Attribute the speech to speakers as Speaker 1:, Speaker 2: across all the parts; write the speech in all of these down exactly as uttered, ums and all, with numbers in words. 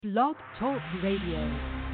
Speaker 1: Blog Talk Radio.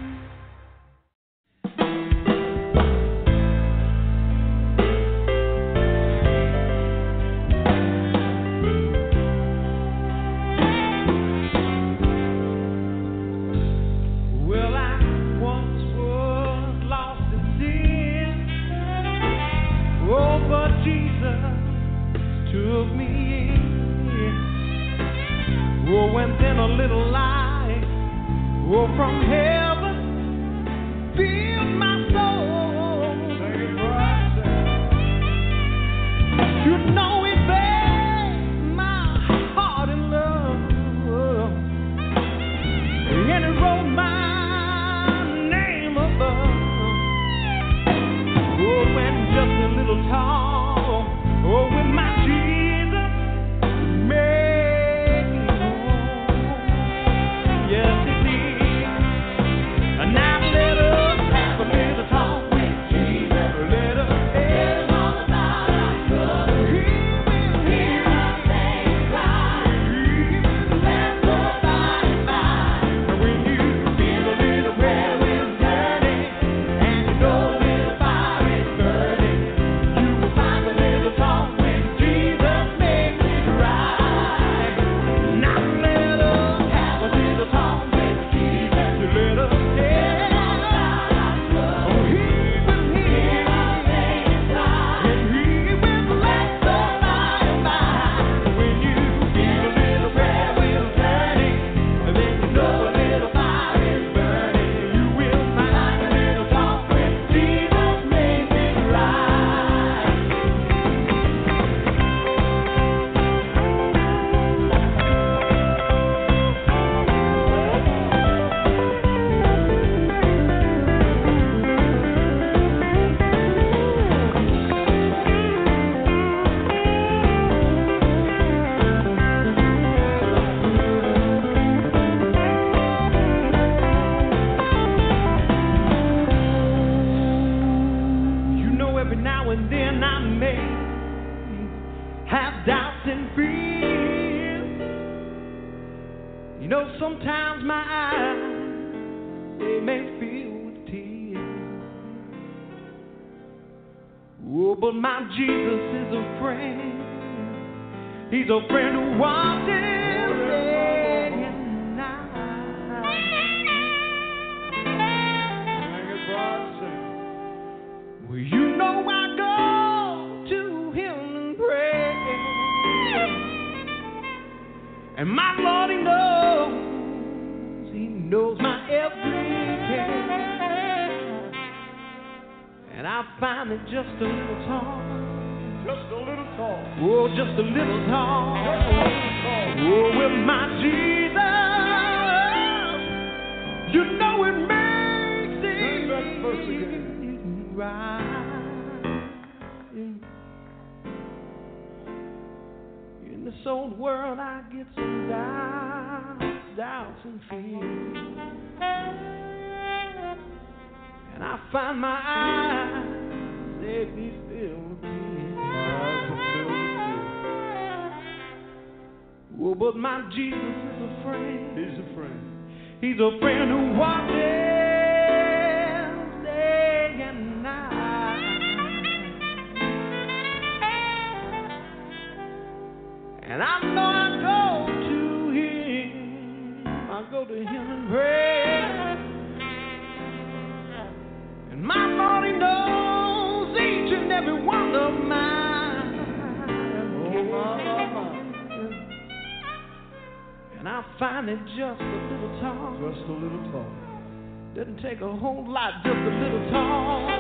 Speaker 2: Take a whole lot, just a little talk,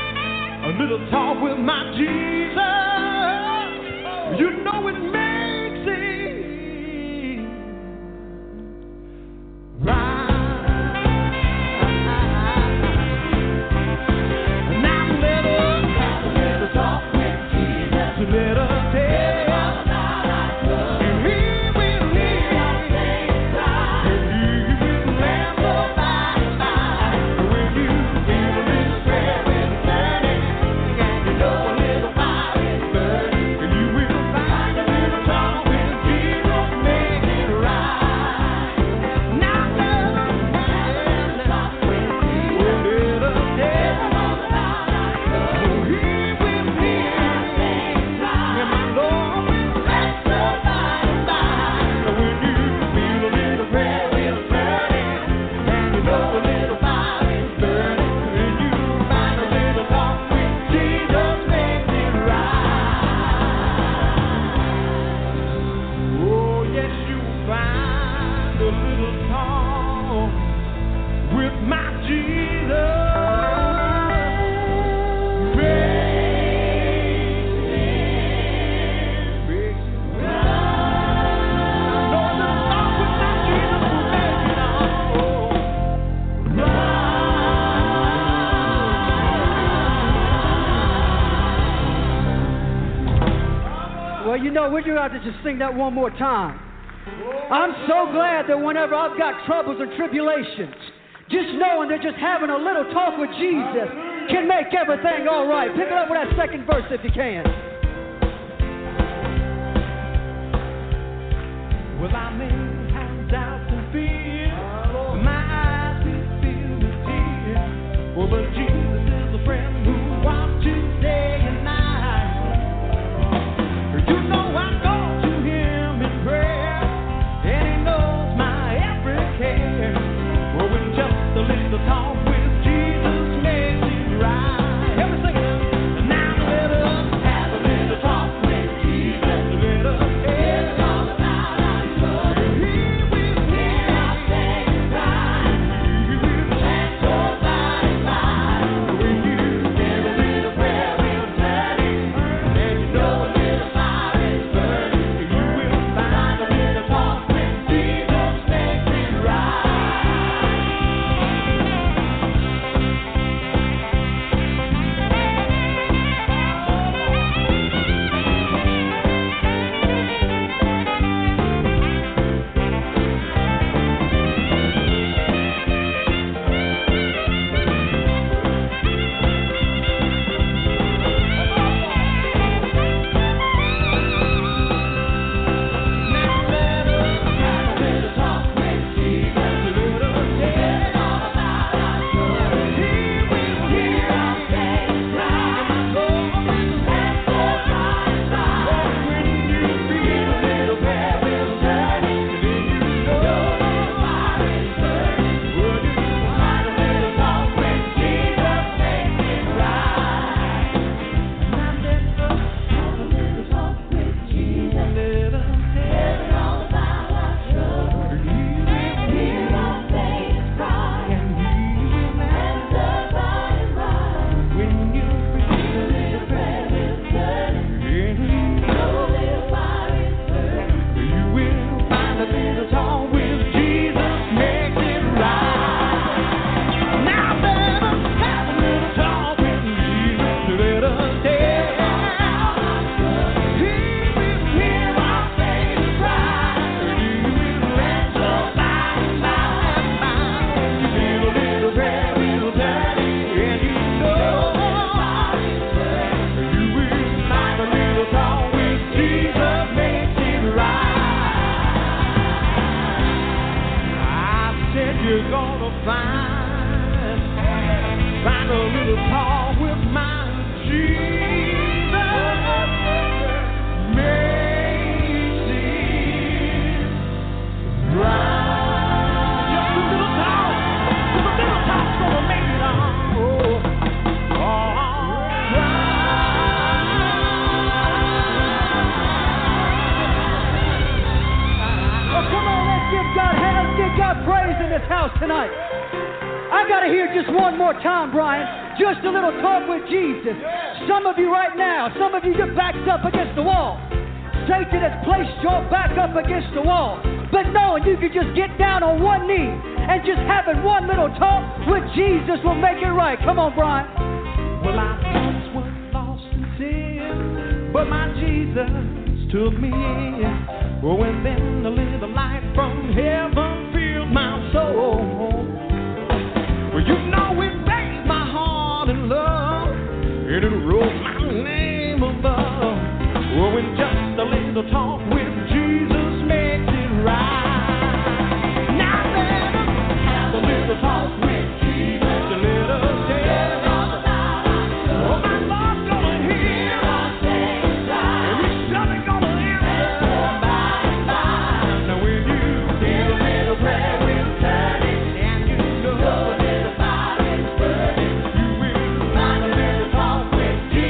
Speaker 2: a little talk with my Jesus. You know it makes it right. Now let us, let us talk with Jesus. Let us tell. Fire is burning, and you will find
Speaker 3: go. We're going to have to just sing that one more time. I'm so glad that whenever I've got troubles and tribulations, just knowing that just having a little talk with Jesus can make everything all right. Pick it up with that second verse if you can.
Speaker 2: Well, I may have doubts and fears, my eyes be filled with tears. Oh, but Jesus is a friend who watches day and night. You know I go to Him in prayer, and He knows my every care. Oh, when just a little talk with Jesus makes it right. Everything else, and now let us have a little talk with Jesus. Let us hear it all about our trouble. He will hear our sacrifice. He will answer by and by. When you get a little prayer, we'll turn it, and you know a little fire is burning. You will find a little talk with Jesus makes it right. You're gonna find, find a little talk with my Jesus. Makes it right. Just a little talk, just a little talk's gonna make it all, all right.
Speaker 3: Oh, come on, let's give God hands. Let's give God praise in this house tonight. I got to hear just one more time, Brian. Just a little talk with Jesus. Some of you right now, some of you get backed up against the wall. Satan has placed your back up against the wall. But knowing you can just get down on one knee and just having one little talk with Jesus will make it right. Come on, Brian.
Speaker 2: Well, I once was lost in sin, but my Jesus took me in. Oh, and then a little light from heaven filled my soul. Well, you know it raised my heart in love, and it wrote my name above. Oh, and just a little talk with Jesus makes it right. Now let us have a little talk with Jesus. A little tell all about our love. Oh, my Lord's gonna hear our things right, and He's surely gonna answer by and by. Now when you get a little prayer, we'll turn it, and you know a little fire is burning. You will find a little talk with Jesus.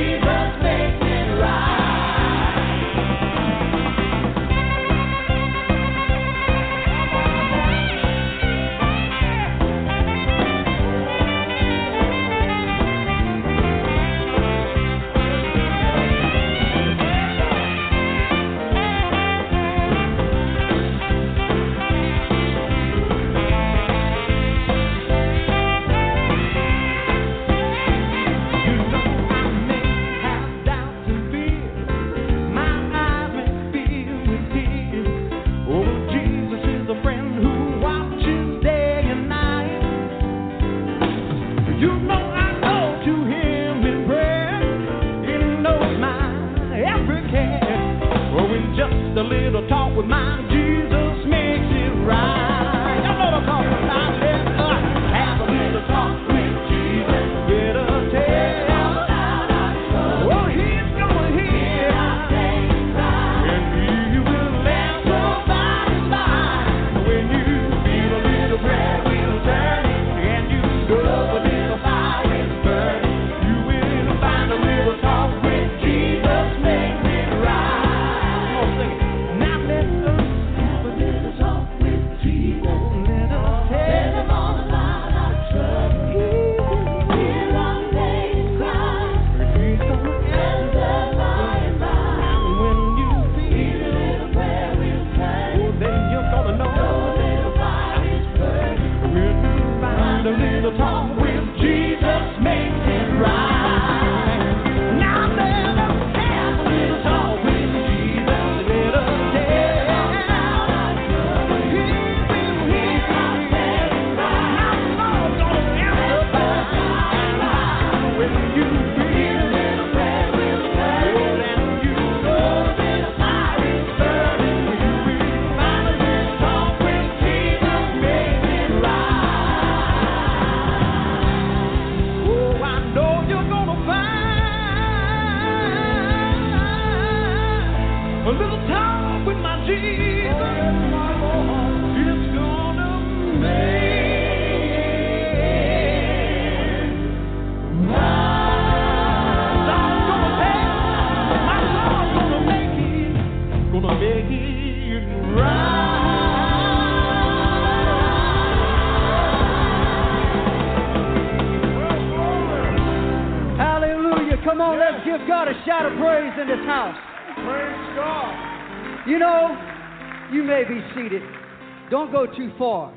Speaker 3: give God a shout of praise in this house?
Speaker 2: Praise God.
Speaker 3: You know, you may be seated. Don't go too far.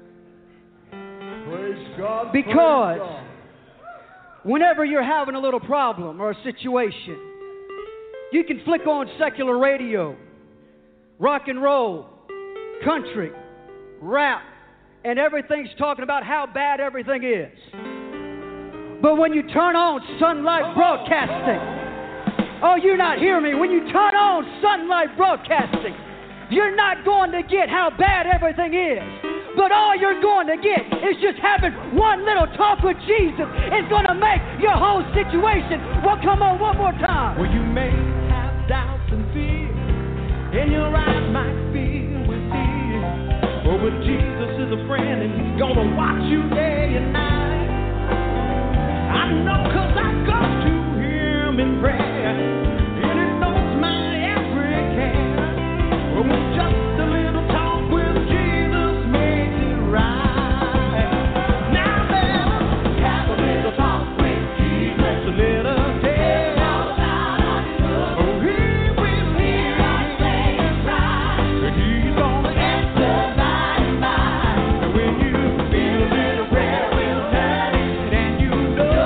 Speaker 2: Praise God.
Speaker 3: Because
Speaker 2: praise God.
Speaker 3: whenever you're having a little problem or a situation, you can flick on secular radio, rock and roll, country, rap, and everything's talking about how bad everything is. But when you turn on Sunlight Broadcasting, oh, you're not hearing me. When you turn on Sunlight Broadcasting, you're not going to get how bad everything is. But all you're going to get is just having one little talk with Jesus. It's going to make your whole situation. Well, come on, one more time.
Speaker 2: Well, you may have doubts and fear, and your eyes might fill with tears. But with Jesus is a friend, and He's going to watch you day and night. I know 'cause I go to Him in prayer, and He knows my every care. But with just a little talk with Jesus makes it right. Now let's have a little talk with Jesus. A little tale. Oh, He will hear our things right. And He's gonna answer by and by. And when you feel a little prayer will turn it, and you know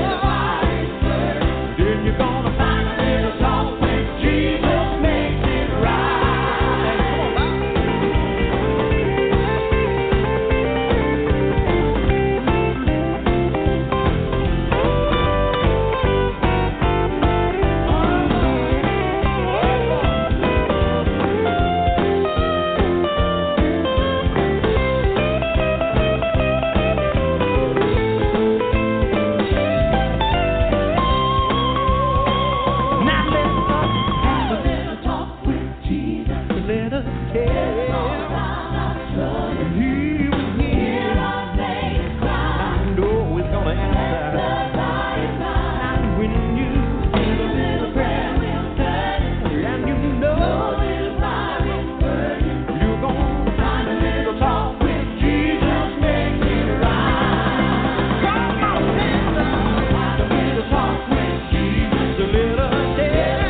Speaker 2: then you're gonna find a little talk with Jesus makes it right. Come on, now let's have a little talk with Jesus. Let us tell. And He will hear our things cry. I know He's gonna answer. And when you feel a little prayer will turn, and you know you're gonna find a little talk with Jesus makes it right. Come on, sister, find a little talk with Jesus. A little tale.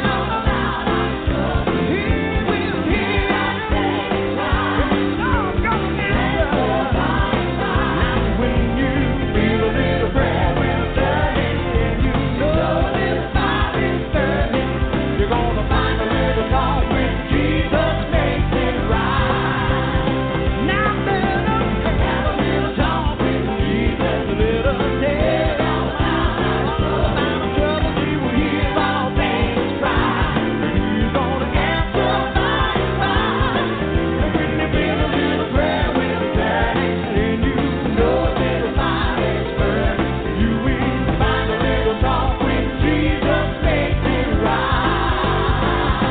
Speaker 2: He will hear our things cry. Oh, go answer. And when you feel a little prayer will turn, and you know this fire is burning, you're gonna find a little talk with Jesus makes it right. Now let us have a little talk with Jesus. A little tale. About the trouble He will hear all things cry. He's gonna answer by and by. And when you feel a little prayer will turn, and you know a little fire is burning, you will find a little talk with Jesus makes it right.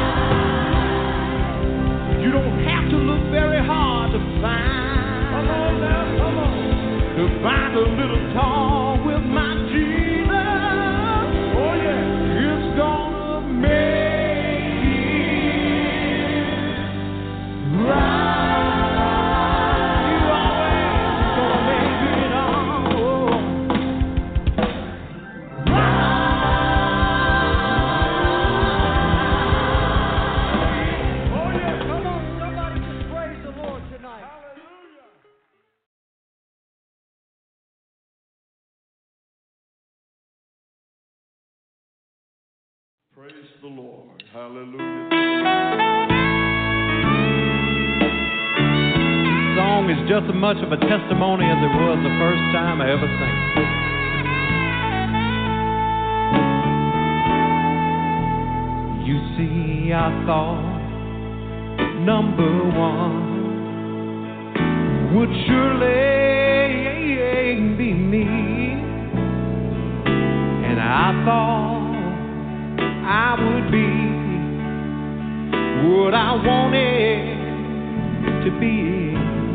Speaker 2: You don't have to look very hard to find. Come on now, come on. To find a little talk with my Jesus. Oh yeah. It's gonna make it right. You always gonna make it all right. Oh yeah, come on.
Speaker 3: Somebody just praise the Lord tonight.
Speaker 2: Praise the Lord. Hallelujah.
Speaker 4: Song is just as much of a testimony as it was the first time I ever sang it. You see, I thought number one would surely be me, and I thought I would be what I wanted to be.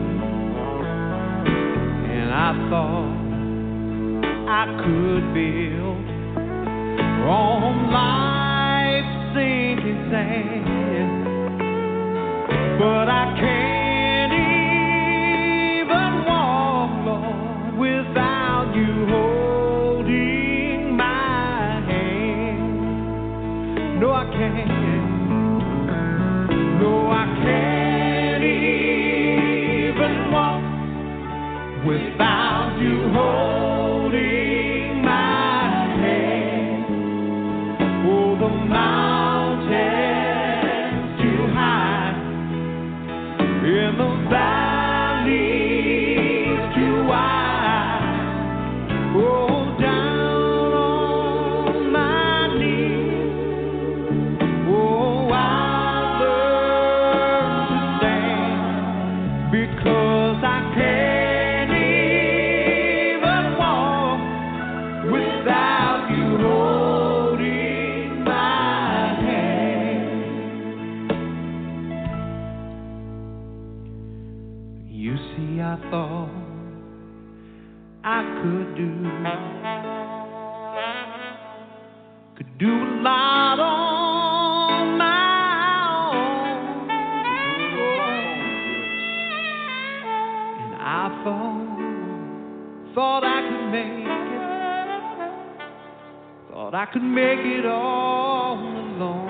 Speaker 4: And I thought I could build on life's sinking sand, but I can't even walk, Lord, without you holding my hand.
Speaker 2: without you holding my hand. Oh, the mountains too high, in the valleys too wide. Oh, down on my knees. Oh, I learned to stand because I can't even walk without you holding my hand. You see, I thought I could do, could do a lot on my own. And I thought, thought I could make it, thought I could make it all alone.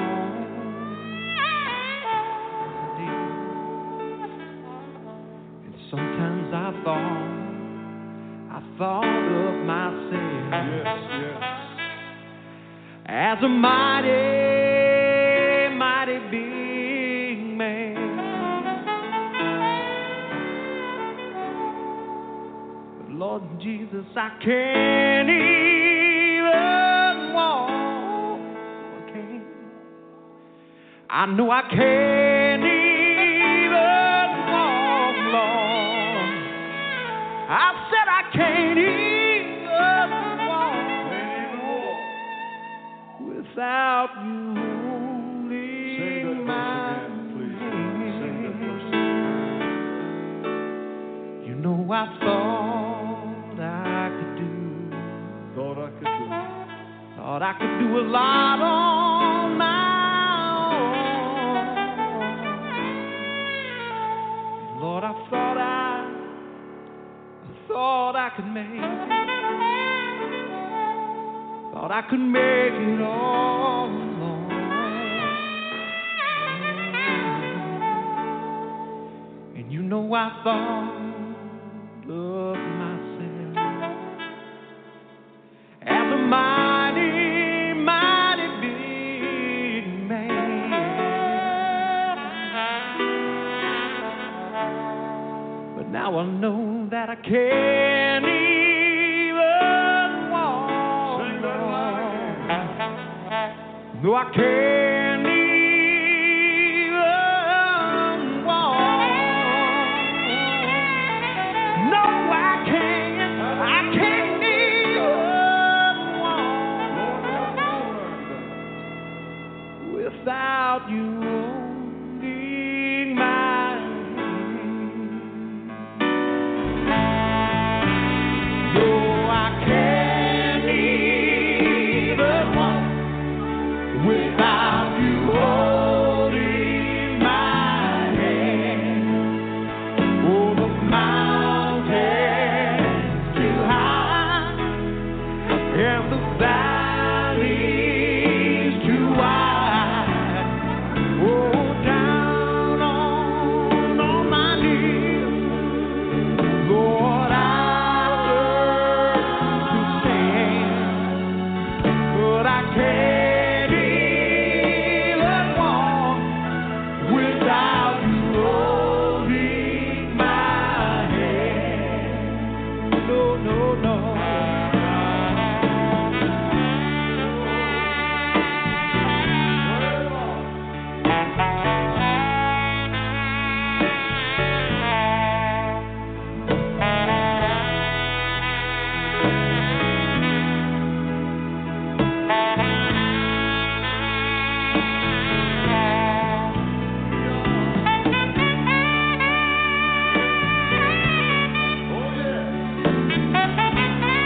Speaker 2: And sometimes I thought, I thought of myself
Speaker 5: Yes, yes.
Speaker 2: as a mighty, mighty big man. But Lord Jesus, I can't even walk. I can't. I know I can't even walk, Lord. I said I can't even walk without you
Speaker 5: Sing that
Speaker 2: holding my
Speaker 5: verse again, please. Sing that verse again.
Speaker 2: You know I thought I could do,
Speaker 5: Thought I could do.
Speaker 2: thought I could do a lot on my own. Lord, I thought I, I thought I could make it, thought I could make it all alone. And you know I thought of myself as a mighty, mighty big man. But now I know that I can't even walk.
Speaker 5: Sing that loud.
Speaker 2: No, I can't even walk. No, I can't. I can't even walk without you holding my hand. No, I can't even walk without you holding my hand. Oh, the mountains too high and the valleys too wide. Oh, down on, on my knees, Lord, I learned to stand, but I can't even walk without you holding my hand. No, no, no.
Speaker 5: Oh, yeah.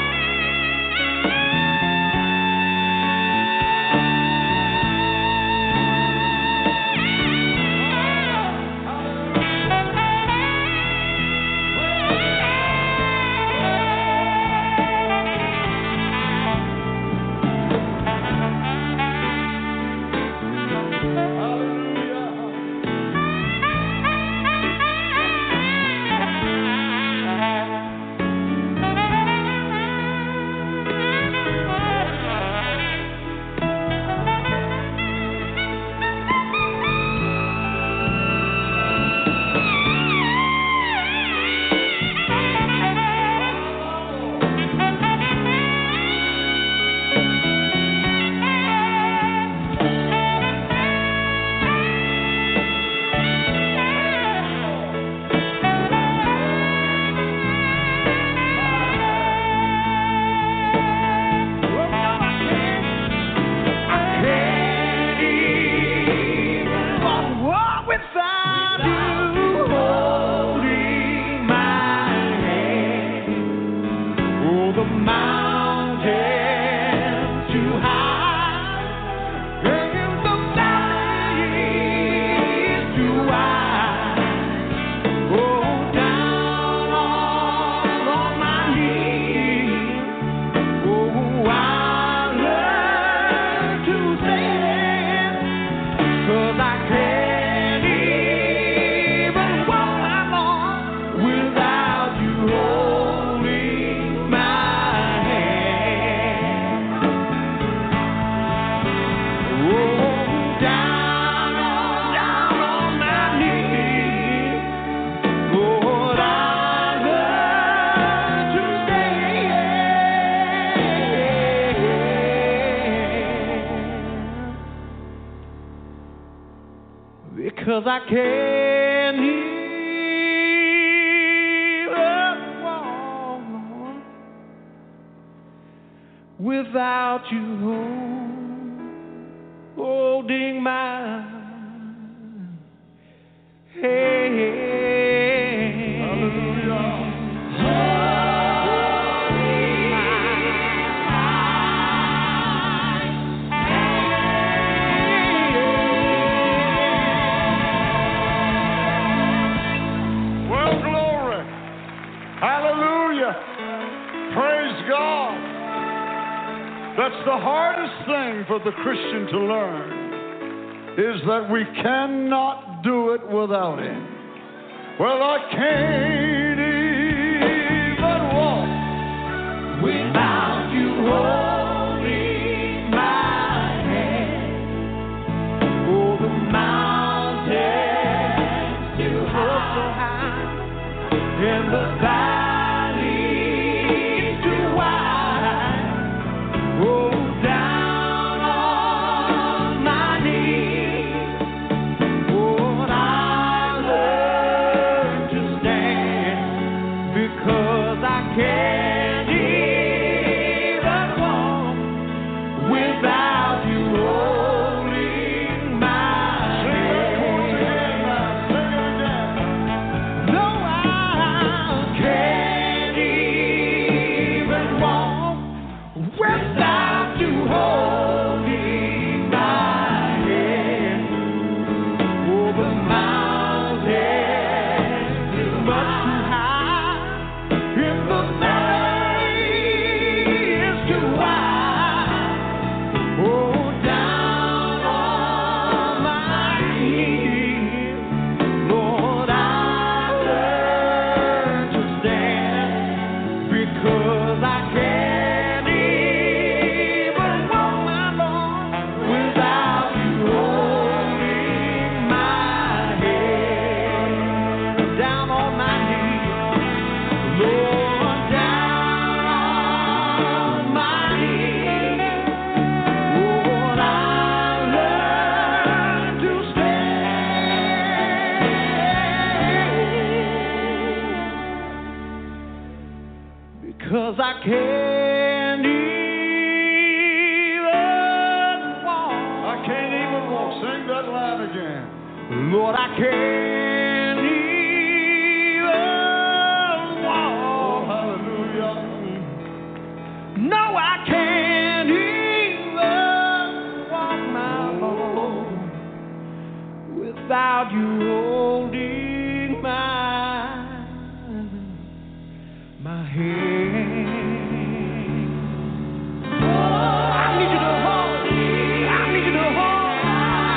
Speaker 2: mountains too high, and the valleys too wide. Oh, down on my knees. Oh, I learned to stand, 'cause I can't even walk along without you holding my hand. Oh, down on, down on my knees, Lord, I learned to stand, because I can't even walk without you holding my hand.
Speaker 5: Well, glory. Hallelujah. Praise God. That's the hardest thing for the Christian to learn, is that we cannot do it without Him. Well, I can't even walk
Speaker 2: Without you holding my hand, oh, the mountains too high, and the valleys too wide. Oh, down on my knees, Lord, I learned to stand, because I can't even walk without you holding my hand. No, I can't even walk without you holding my hand. Oh, the mountains too much too high, and the valleys too wide. Oh, down on my knees, Lord, I learned to stand, because I can't even walk along without you holding my hand. Down on my knees, Lord, down on my knees, Lord, I learned to stand, because I can't even walk.
Speaker 5: I can't even walk. Sing that line again.
Speaker 2: Lord, I can't even walk.
Speaker 5: Oh, hallelujah.
Speaker 2: No, I can't even walk my home without you holding my my hand. I need you to hold. I need you to hold my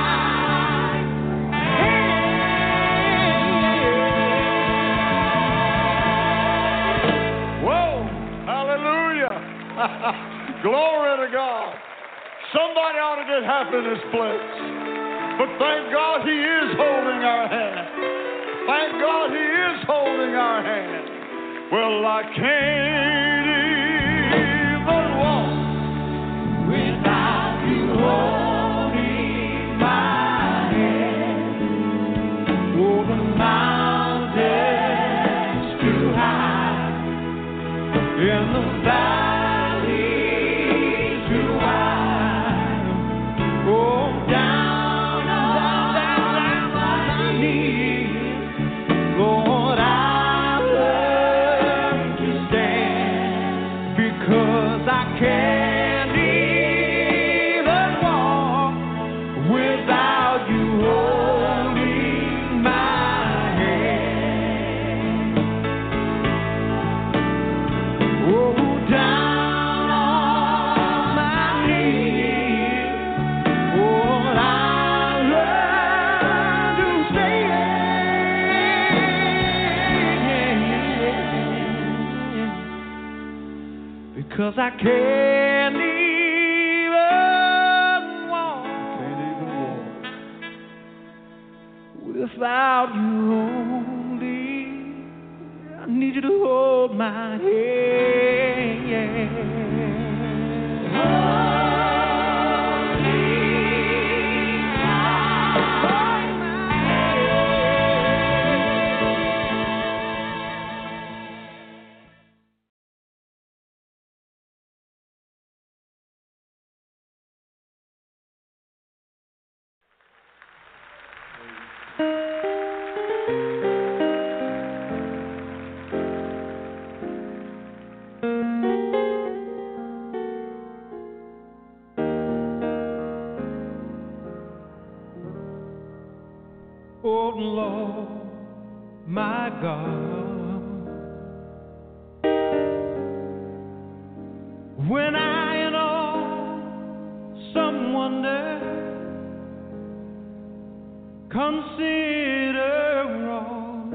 Speaker 2: hand.
Speaker 5: Whoa, hallelujah. Glory to God. Somebody ought to get happy in this place. But thank God He is holding our hand. Thank God He is holding our hand. Well, I can't even walk
Speaker 2: Without you holding my hand, oh, the mountains too high, and the valleys too wide. Oh, down, down, down, down on my knees, Lord, I learned to stand, because 'cause I can't even walk,
Speaker 5: Can't even walk.
Speaker 2: without you holding. I need you to hold my hand. Oh Lord, my God, when I in awesome wonder consider all,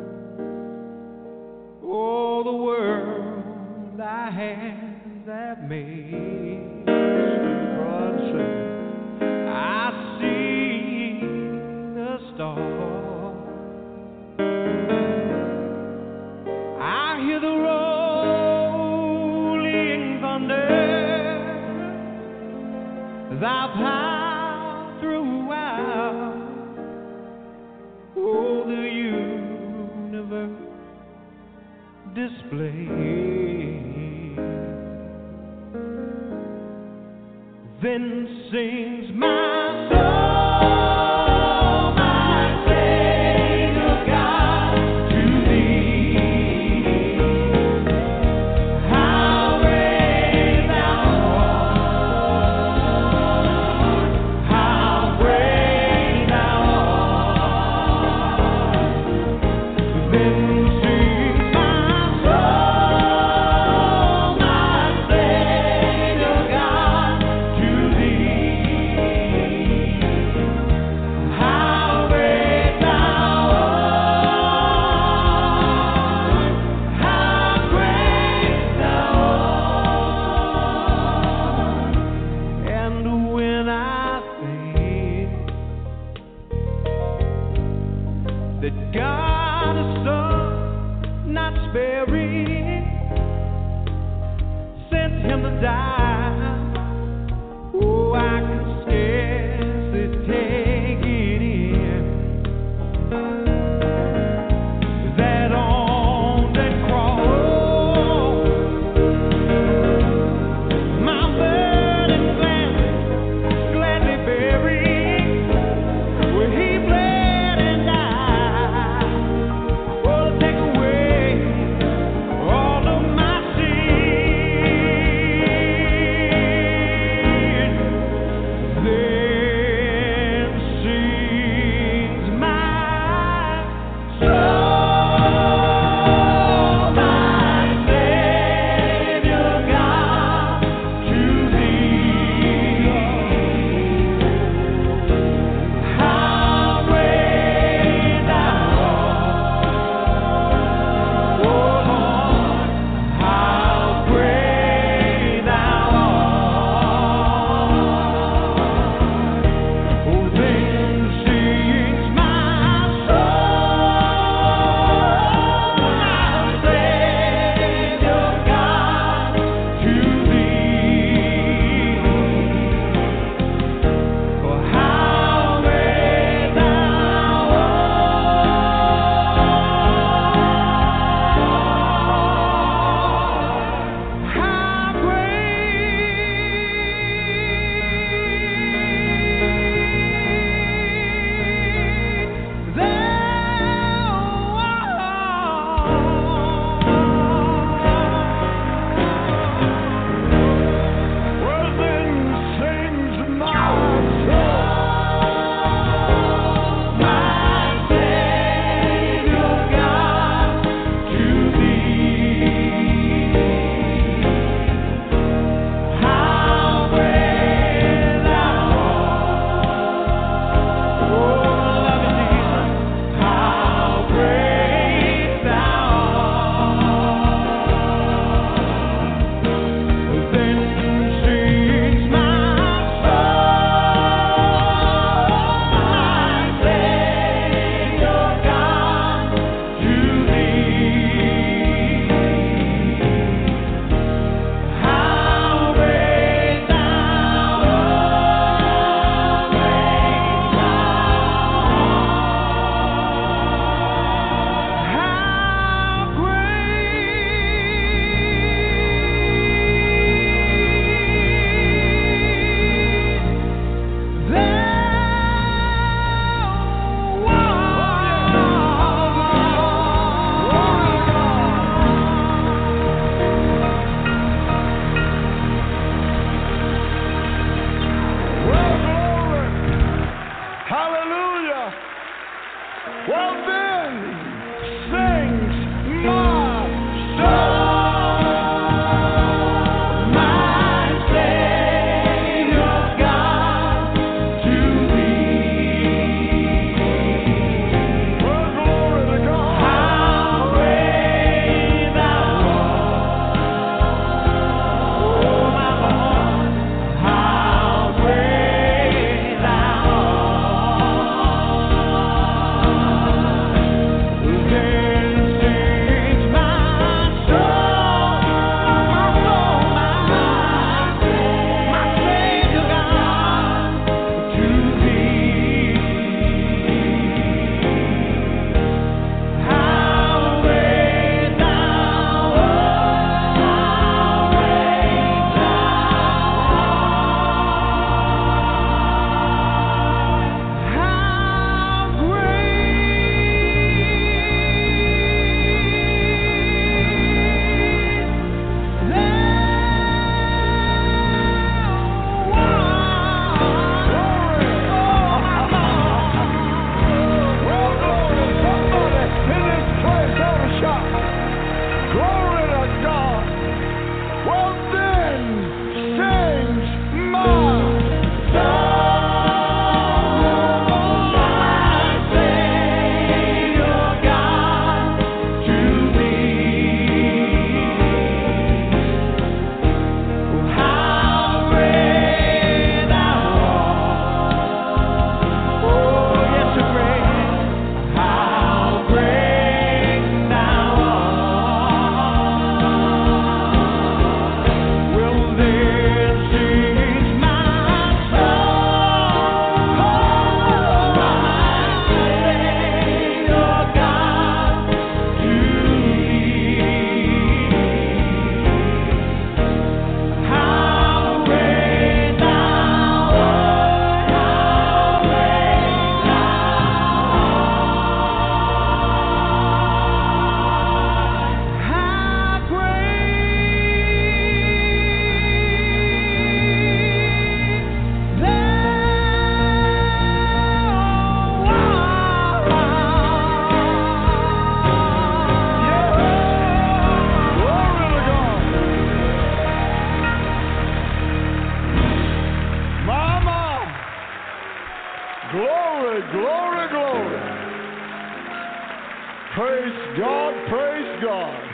Speaker 2: all the world I have that made, I see the stars, I hear the rolling thunder, thou power throughout all the universe display. Then sings my soul, my Savior God, to thee. How great thou art, how great thou art. Then sings my soul, my Savior God, to thee. How great thou art, how great thou art. And when I think that God is Son, not sparing, sent him to die, oh, I can scarcely take it in, that on that cross, my burden gladly, gladly bearing, where he bled and died, oh, to take away all of my sin.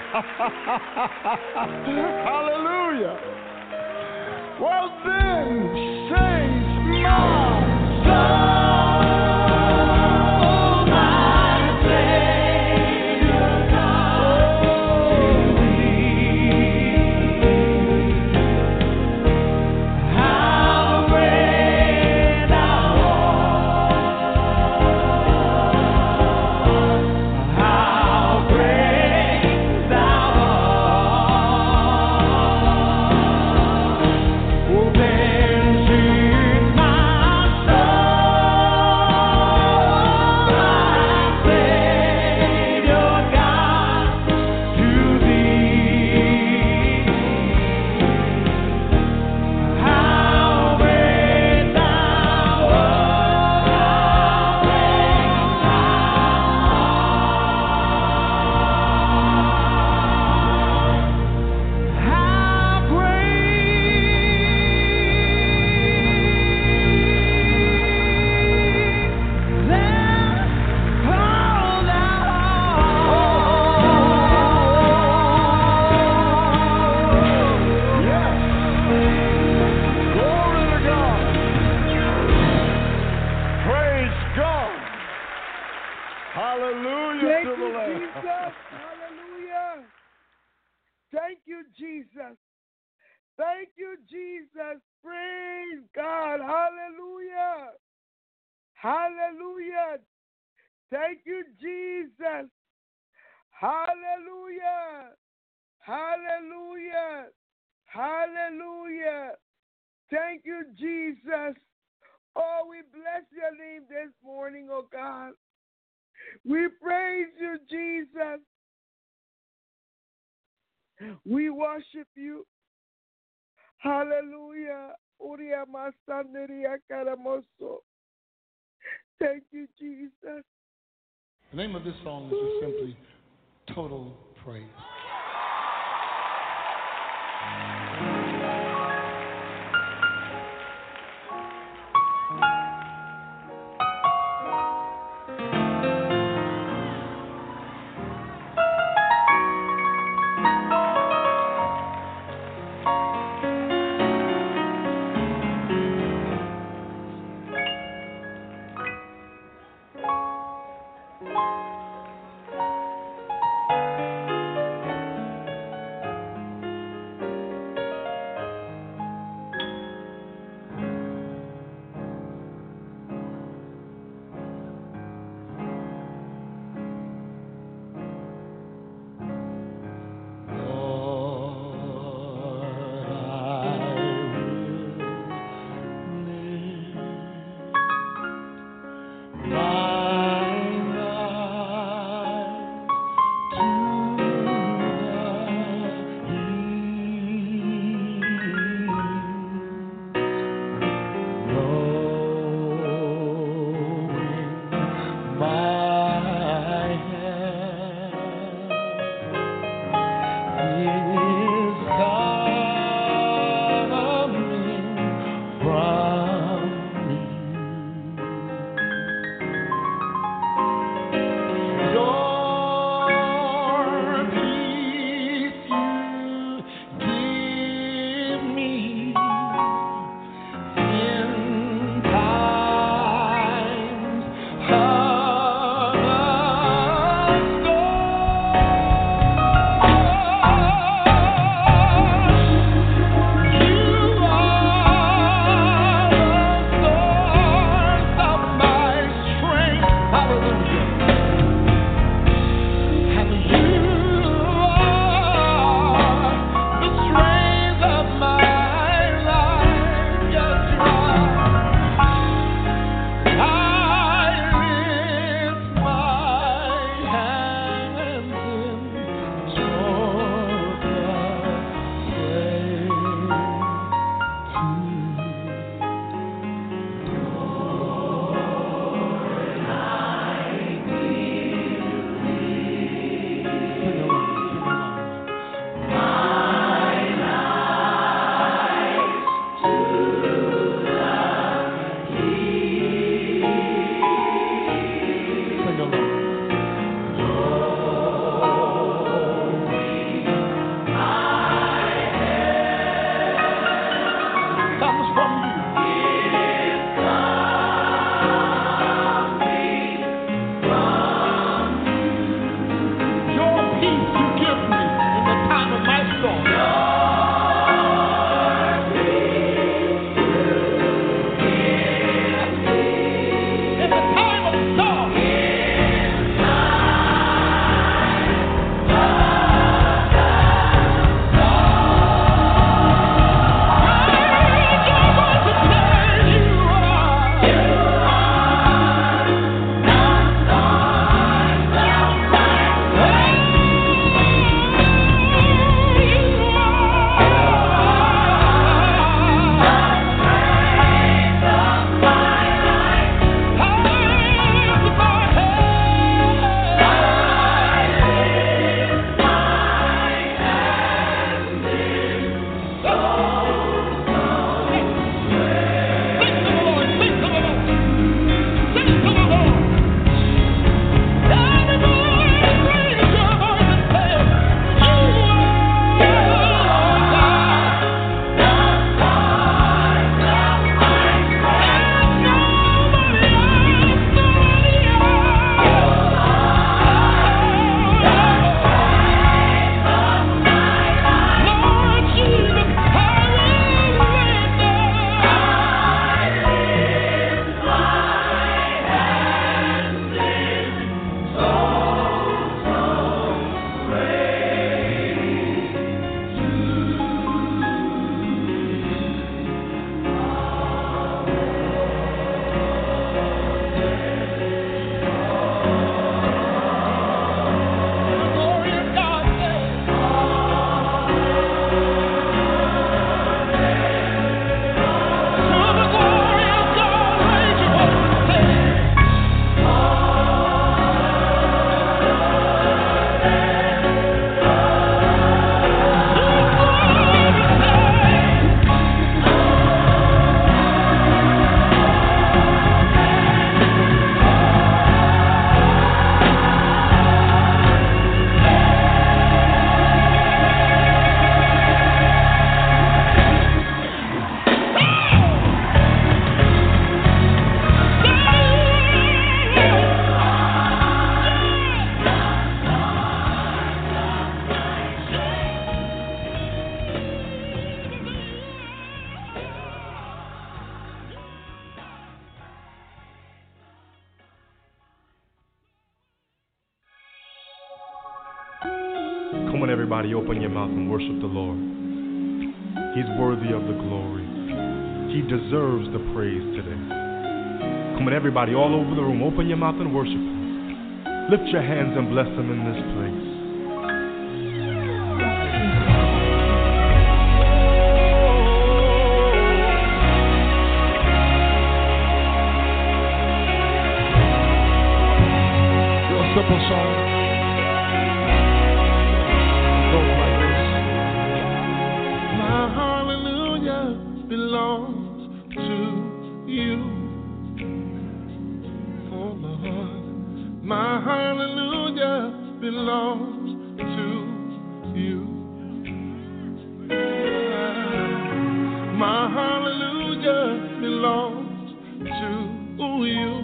Speaker 5: Hallelujah. Well then, sings my soul, my Savior God, to thee. How great thou art, how great thou art. Oh, then sings my soul, my Savior God, to thee. How great thou art, how great Glory to God. Praise God. Hallelujah
Speaker 6: Thank
Speaker 5: to the
Speaker 6: you,
Speaker 5: Lamb.
Speaker 6: Jesus. Hallelujah. Thank you, Jesus. Thank you, Jesus. Praise God. Hallelujah. Hallelujah. Thank you, Jesus. Hallelujah. Hallelujah. Hallelujah. Thank you, Jesus. Oh, we bless your name this morning, oh God. We praise you, Jesus. We worship you. Hallelujah. Uria masanderia karamoso. Thank you, Jesus.
Speaker 7: The name of this song is just simply Total Praise.
Speaker 8: everybody open your mouth and worship the Lord. He's worthy of the glory. He deserves the praise today. Come on, everybody all over the room, open your mouth and worship Him. Lift your hands and bless Him in this place.
Speaker 5: Real simple song. It goes like this. My hallelujah belongs to you. Oh Lord, my hallelujah belongs to you. My hallelujah belongs to you.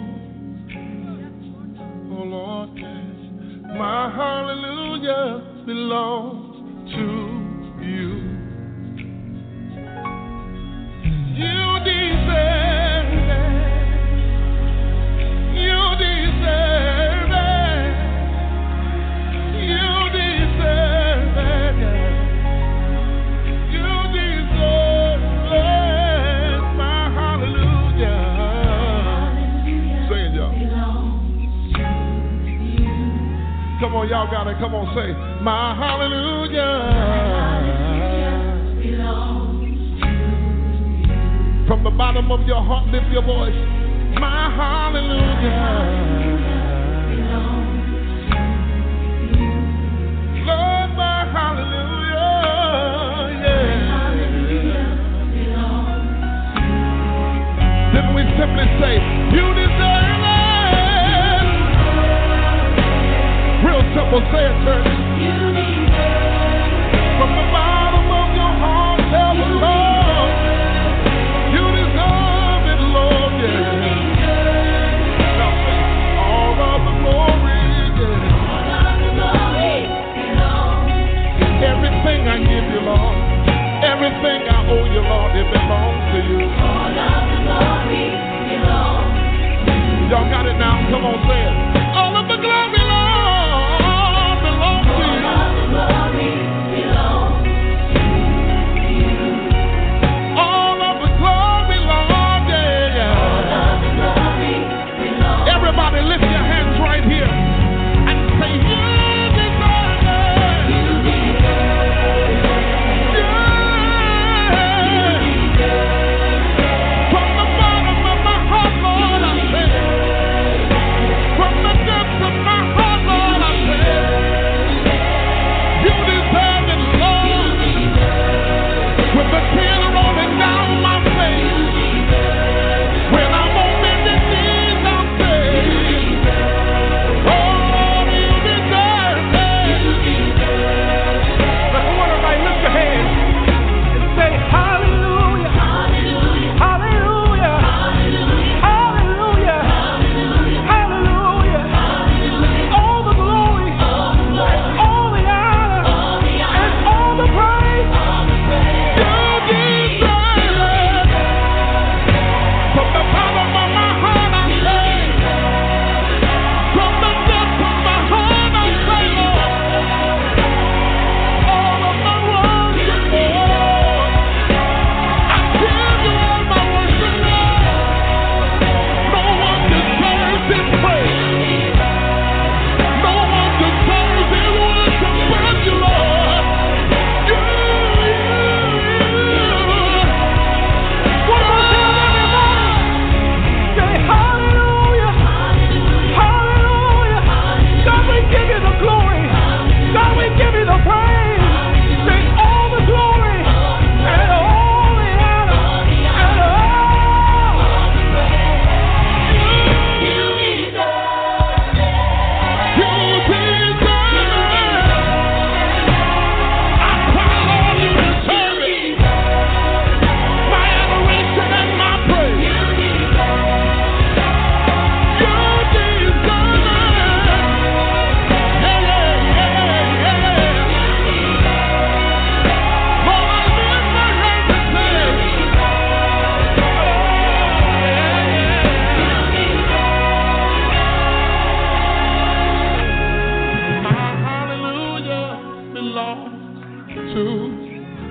Speaker 5: Oh Lord, yes. My hallelujah belongs to you. You deserve it. You deserve it. You deserve it. You deserve it. My hallelujah. Sing it, y'all. Come on, y'all got it. Come on, say, my hallelujah. From the bottom of your heart, lift your voice. My hallelujah. Lord, my hallelujah. Yeah. Then we simply say, you deserve it. Real simple, say it, church. From the bottom of your heart, tell the Lord. You deserve it, Lord, yeah. Now say, all of the glory.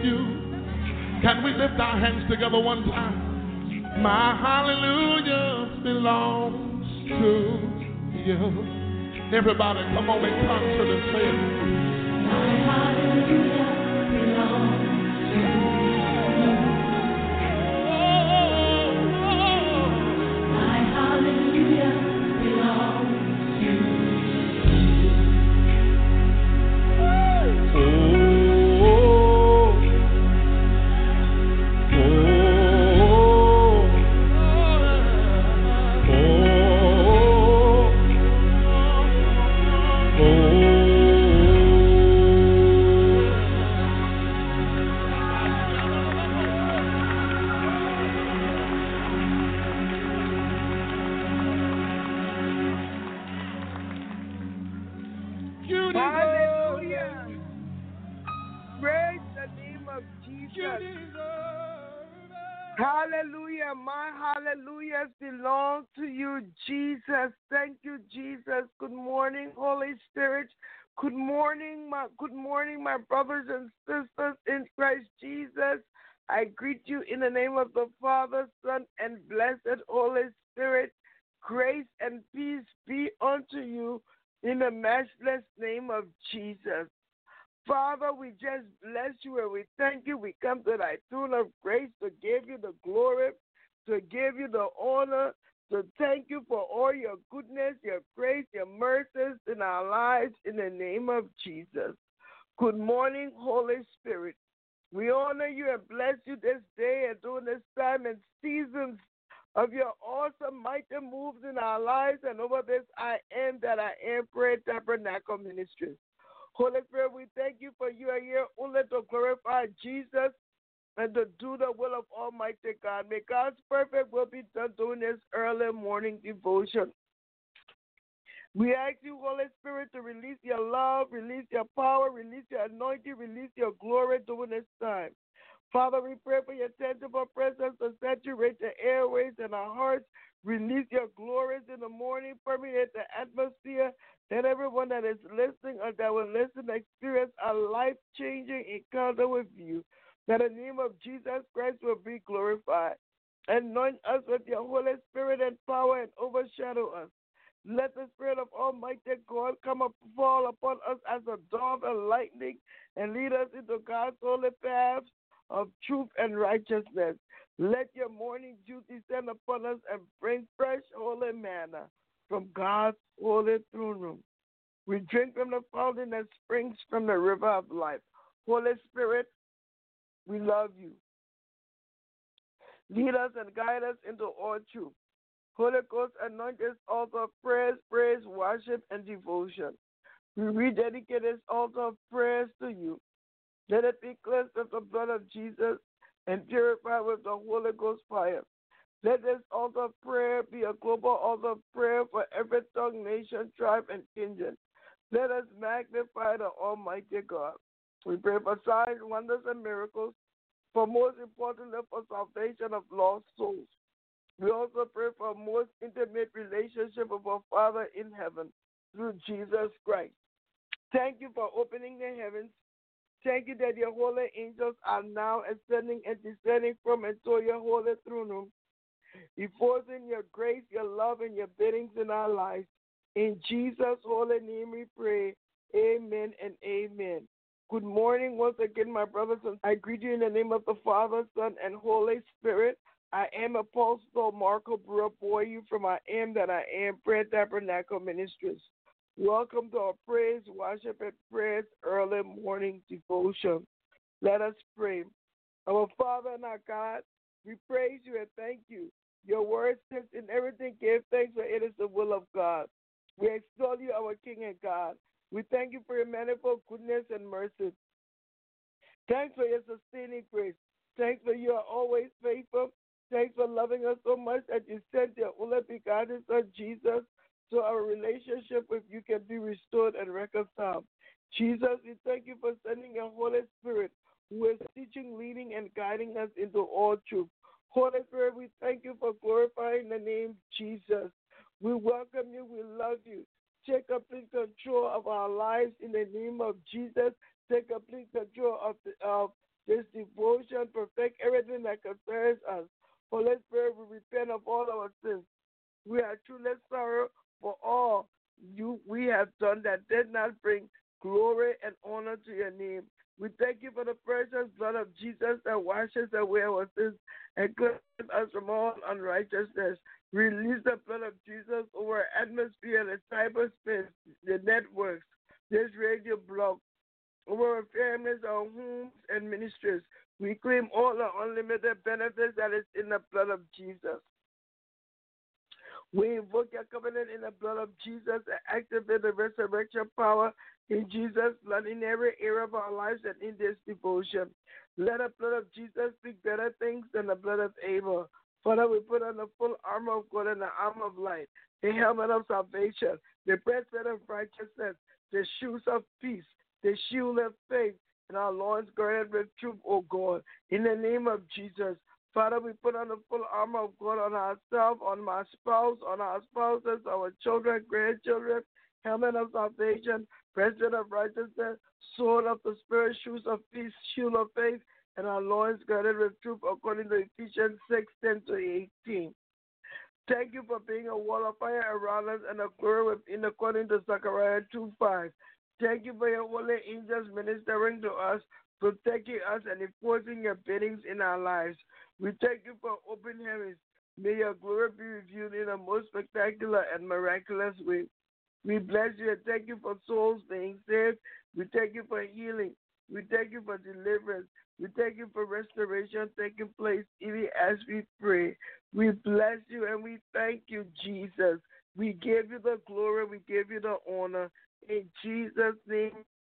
Speaker 9: you. Can we lift our hands together one time? My hallelujah belongs to you. Everybody, come on in concert and say it. My hallelujah belongs to you. My hallelujah belongs to you. Oh, oh, oh, oh.
Speaker 6: Hallelujah. Praise the name of Jesus. Hallelujah. My hallelujahs belong to you, Jesus. Thank you, Jesus. Good morning, Holy Spirit. Good morning, my good morning, my brothers and sisters in Christ Jesus. I greet you in the name of the Father, Son, and blessed Holy Spirit. Grace and peace be unto you in the matchless name of Jesus. Father, we just bless you and we thank you. We come to thy throne of grace to give you the glory, to give you the honor, to thank you for all your goodness, your grace, your mercies in our lives in the name of Jesus. Good morning, Holy Spirit. We honor you and bless you this day and during this time and seasons of your awesome, mighty moves in our lives and over this I am that I am Prayer Tabernacle Ministries. Holy Spirit, we thank you for you are here only to glorify Jesus and to do the will of Almighty God. May God's perfect will be done during this early morning devotion. We ask you, Holy Spirit, to release your love, release your power, release your anointing, release your glory during this time. Father, we pray for your tangible presence to saturate the airways and our hearts. Release your glories in the morning, permeate the atmosphere, that everyone that is listening or that will listen experience a life-changing encounter with you. That the name of Jesus Christ will be glorified. Anoint us with your Holy Spirit and power and overshadow us. Let the Spirit of Almighty God come up, fall upon us as a dove and lightning and lead us into God's holy paths of truth and righteousness. Let your morning dew descend upon us and bring fresh holy manna from God's holy throne room. We drink from the fountain that springs from the river of life. Holy Spirit, we love you. Lead us and guide us into all truth. Holy Ghost, anoint this altar of prayers, praise, worship, and devotion. We rededicate this altar of prayers to you. Let it be cleansed with the blood of Jesus and purified with the Holy Ghost fire. Let this altar of prayer be a global altar of prayer for every tongue, nation, tribe, and kindred. Let us magnify the Almighty God. We pray for signs, wonders, and miracles, for most importantly, for salvation of lost souls. We also pray for a most intimate relationship with our Father in heaven through Jesus Christ. Thank you for opening the heavens. Thank you that your holy angels are now ascending and descending from and to your holy throne room, enforcing your grace, your love, and your biddings in our lives. In Jesus' holy name we pray. Amen and amen. Good morning once again, my brothers, and I greet you in the name of the Father, Son, and Holy Spirit. I am Apostle Marco Brewer Boyu from I Am That I Am Prayer Tabernacle Ministries. Welcome to our praise, worship, and prayers early morning devotion. Let us pray. Our Father and our God, we praise you and thank you. Your word says in everything give thanks, for it is the will of God. We extol you, our King and God. We thank you for your manifold goodness and mercy. Thanks for your sustaining grace. Thanks for you are always faithful. Thanks for loving us so much that you sent your only begotten Son, Jesus, so our relationship with you can be restored and reconciled. Jesus, we thank you for sending your Holy Spirit, who is teaching, leading, and guiding us into all truth. Holy Spirit, we thank you for glorifying the name Jesus. We welcome you. We love you. Take complete control of our lives in the name of Jesus. Take complete control of, the, of this devotion, perfect everything that concerns us. Holy Spirit, we repent of all our sins. We are truly sorry for all you we have done that did not bring glory and honor to your name. We thank you for the precious blood of Jesus that washes away our sins and cleanses us from all unrighteousness. Release the blood of Jesus over our atmosphere, the cyberspace, the networks, this radio blog, over our families, our homes, and ministries. We claim all the unlimited benefits that is in the blood of Jesus. We invoke your covenant in the blood of Jesus and activate the resurrection power in Jesus' blood in every area of our lives and in this devotion. Let the blood of Jesus speak better things than the blood of Abel. Father, we put on the full armor of God and the armor of light, the helmet of salvation, the breastplate of righteousness, the shoes of peace, the shield of faith, and our loins girded with truth, O God. In the name of Jesus, Father, we put on the full armor of God on ourselves, on my spouse, on our spouses, our children, grandchildren, helmet of salvation, breastplate of righteousness, sword of the Spirit, shoes of peace, shield of faith, and our loins girded with truth, according to Ephesians six, ten to eighteen. Thank you for being a wall of fire around us and a glory within, according to Zechariah two, five. Thank you for your holy angels ministering to us, protecting us and enforcing your biddings in our lives. We thank you for open heavens. May your glory be revealed in a most spectacular and miraculous way. We bless you and thank you for souls being saved. We thank you for healing. We thank you for deliverance. We thank you for restoration taking place even as we pray. We bless you and we thank you, Jesus. We give you the glory. We give you the honor. In Jesus' name,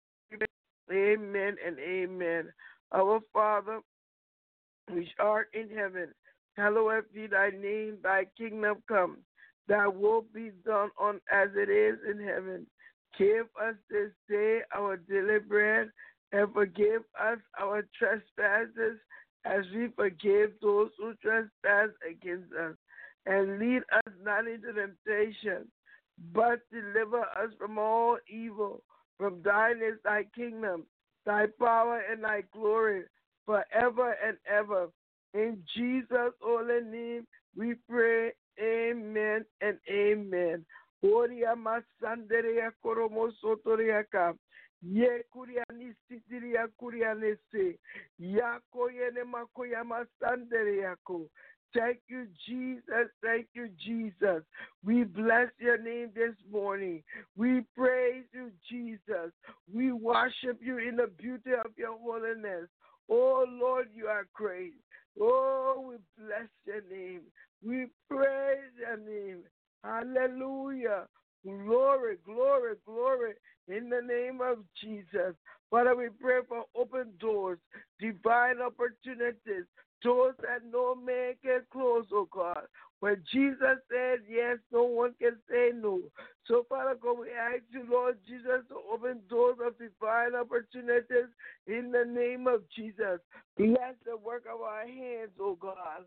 Speaker 6: amen and amen. Our Father, which art in heaven, hallowed be thy name, thy kingdom come. Thy will be done on as it is in heaven. Give us this day our daily bread, and forgive us our trespasses as we forgive those who trespass against us. And lead us not into temptation, but deliver us from all evil. From thine is thy kingdom, thy power, and thy glory, forever and ever. In Jesus' holy name we pray, amen and amen. Oria masanderia koromosotoriaka. Ye kuriani sitiria kurianese. Yako yene makoya masanderiako. Thank you, Jesus. Thank you, Jesus. We bless your name this morning. We praise you, Jesus. We worship you in the beauty of your holiness. Oh, Lord, you are great. Oh, we bless your name. We praise your name. Hallelujah. Glory, glory, glory in the name of Jesus. Father, we pray for open doors, divine opportunities, doors that no man can close, oh God. When Jesus said yes, no one can say no. So, Father God, we ask you, Lord Jesus, to open doors of divine opportunities in the name of Jesus. Bless the work of our hands, oh God.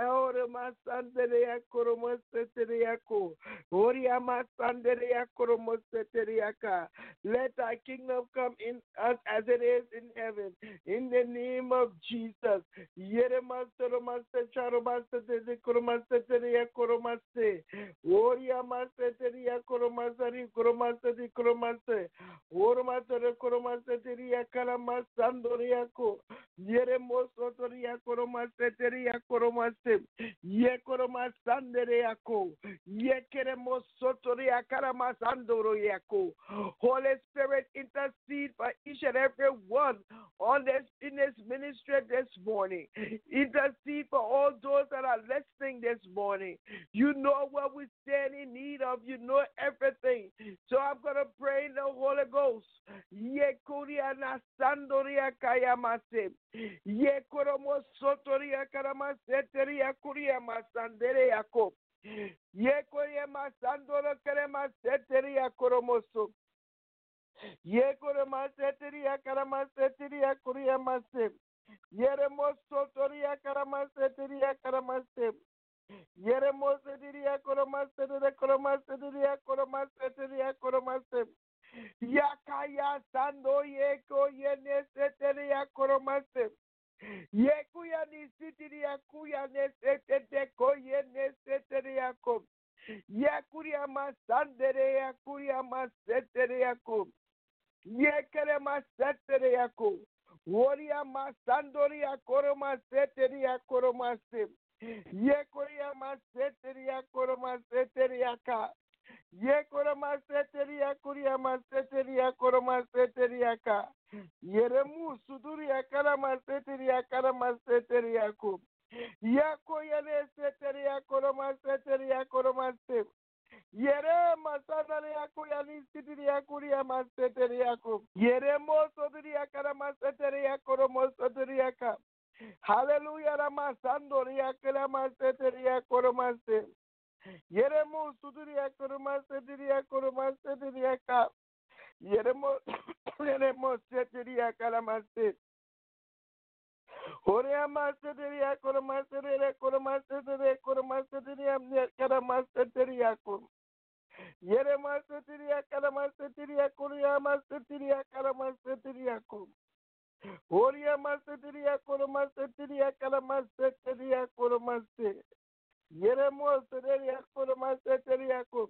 Speaker 6: Let thy kingdom come in us as it is in heaven. In the name of Jesus. Koromazari koromazari koromase oromazari koromaseteria karamasandoriako yeremosotoria koromaseteria koromase ye koromasandereako ye keremosotoria karamasandoriako. Holy Spirit, intercede for each and every one on this in this ministry this morning. Intercede for all those that are listening this morning. You know what we stand in need of. You know everything. So I'm going to pray in the Holy Ghost. Ye kuria na sandoria kayamase. Ye koromo sotoria karamase teria kuria masandere yako. Ye kuria masandoro karamase teria koromoso. Ye koromase teria karamase teria kuria mase. Yeremo sotoria karamase teria karamase. Yeremose diria koromase de koromase diria koromase diria koromase. Yakaya sando yeko yenese teria koromase. Yekuya ni sitiria kuya nesete koye nesete yakum. Yakuria masandere yakuria masetere yakum. Yekere masetere yakum. Woria masandori yakoro masetere yakoro masim. Yekoria masetere yakoro masetere yaka. Yekoro masetere yakuria masetere yakoro masetere yaka. Yeremu suduri yakara masetere yakara masetere yakum. Yako yene setere yakoro masetere yakoro masim. Yere masandare yako yani sitiri yakuri ya masetere yako. Yere mosodiri yakara masetere yakoro mosodiri yaka. Hallelujah ramasandori yakara masetere yakoro masim. Yere mosudiri yakoro masetere yakoro masetere yaka. Yere mo yere mosetere yakara masetere. Orea masteria koro masteria koro masteria koro masteria kara masteria koro. Yere masteria kara masteria korea masteria kara masteria koro. Orea masteria koro masteria kara masteria koro maste. Yere masteria koro masteria koro.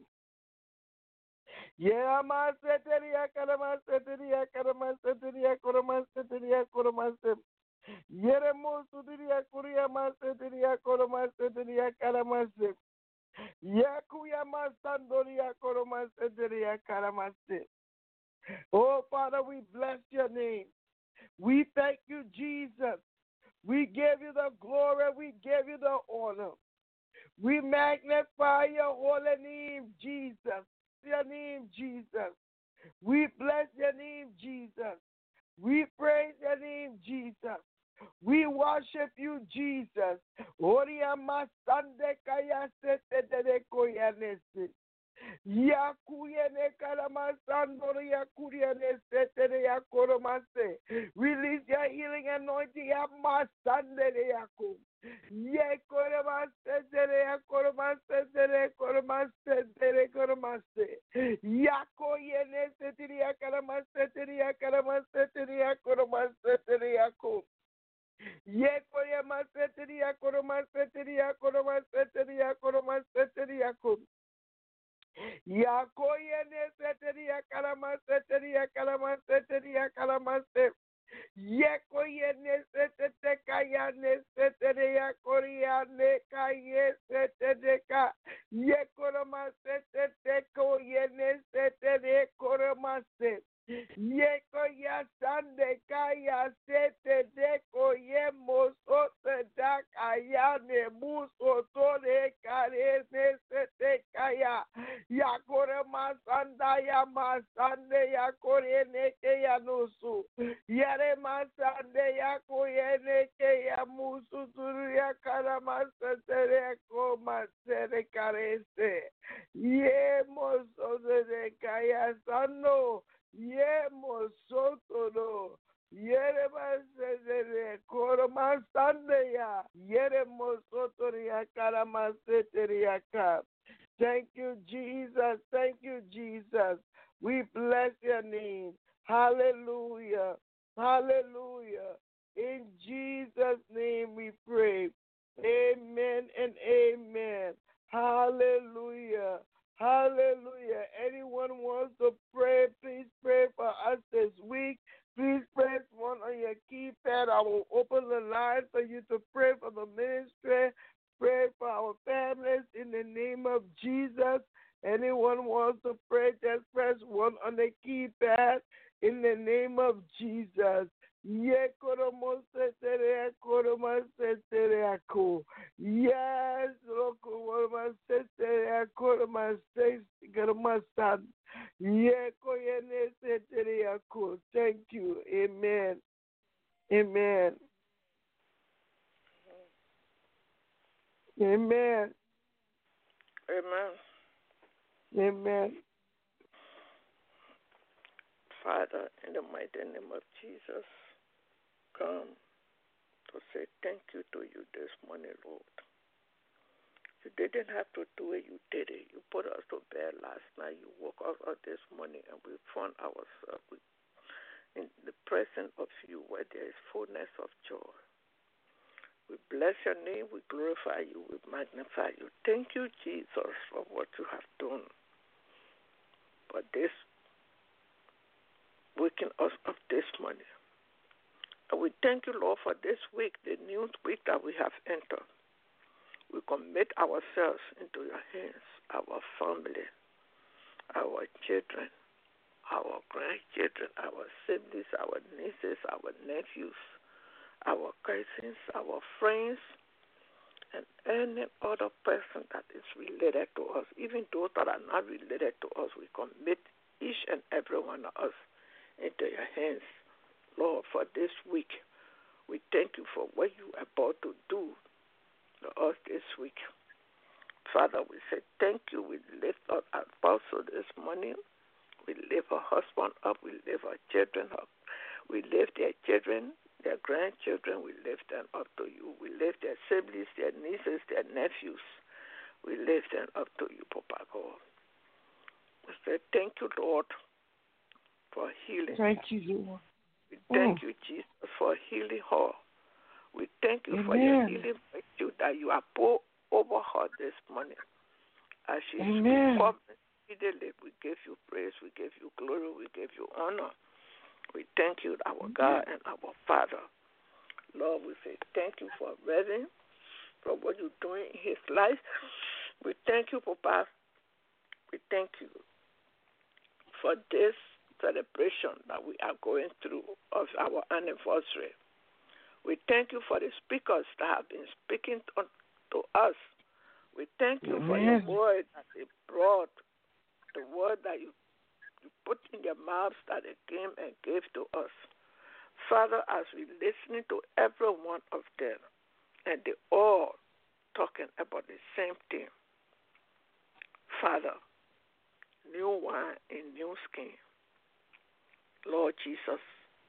Speaker 6: Yere masteria kara masteria kara masteria koro masteria koro maste. Yeremo sudiria kuria maseteria koro maseteria karamase. Yakuya masandoria koro maseteria karamase. Oh, Father, we bless your name. We thank you, Jesus. We give you the glory. We give you the honor. We magnify your holy name, Jesus. Your name, Jesus. We bless your name, Jesus. We praise your name, Jesus. We worship you, Jesus. Oria masande kaya sete de koyanese. Yakuyene kalamasandori yakuyene sete de yakoromase. Release your healing anointing ya masande de yakum. Yekoromase de yakoromase de koromase de koromase. Yakoyene sete de yakaramase de yakaramase de yakoromase de yakum. Yekoya maseteria koromaseteria koromaseteria koromaseteria kom. Yakoya neseteria kalamaseteria kalamaseteria kalamaste. Yekoya nesete kaya neseteria koria nekaye setedeka. Yekoromasete koye nesete koromaste. Yeko ya sande kaya sete deko ye mosote da kaya ne muso tore kare ne sete kaya ya kore masanda ya masande ya kore ne ke ya nusu yare masande ya kore ne ke ya musu turu ya kara masete ko masere kare se ye mosote de kaya sano. Ye mosotoro, yere masere koro masande ya, yere mosotori ya kara maseteri ya ka. Thank you, Jesus. Thank you, Jesus. We bless your name. Hallelujah. Hallelujah. In Jesus' name we pray. Amen and amen. Hallelujah. Hallelujah. Anyone wants to pray, please pray for us this week. Please press one on your keypad. I will open the line for you to pray for the ministry. Pray for our families in the name of Jesus. Anyone wants to pray, just press one on the keypad in the name of Jesus. Yes, thank you. Amen. Amen. Amen.
Speaker 10: Amen.
Speaker 6: Amen.
Speaker 10: Father, in the mighty name of Jesus, come to say thank you to you this morning, Lord. You didn't have to do it, you did it. You put us to bed last night, you woke us up this morning, and we found ourselves in the presence of you where there is fullness of joy. bless your name. We glorify you. We magnify you. Thank you, Jesus, for what you have done. For this, waking us up this morning. And we thank you, Lord, for this week, the new week that we have entered. We commit ourselves into your hands, our family, our children, our grandchildren, our siblings, our nieces, our nephews, our cousins, our friends, and any other person that is related to us, even those that are not related to us, we commit each and every one of us into your hands, Lord, for this week. We thank you for what you are about to do to us this week. Father, we say thank you. We lift up our apostle this morning. We lift her husband up. We lift our children up. We lift their children, their grandchildren. We lift them up to you. We lift their siblings, their nieces, their nephews. We lift them up to you, Papa God. We say thank you, Lord, for healing.
Speaker 6: Thank you, Lord.
Speaker 10: We thank mm. you, Jesus, for healing her. We thank you
Speaker 6: Amen.
Speaker 10: for your healing virtue that you have poured over her this morning. As she speaks, we give you praise, we give you glory, we give you honor. We thank you, our God and our Father. Lord, we say thank you for Reverend, for what you're doing in his life. We thank you, Papa. We thank you for this celebration that we are going through of our anniversary. We thank you for the speakers that have been speaking to, to us. We thank you Amen. For your word that they brought, the word that you, you put in their mouths that they came and gave to us. Father, as we listening to every one of them, and they all talking about the same thing. Father, new wine in new skin. Lord Jesus,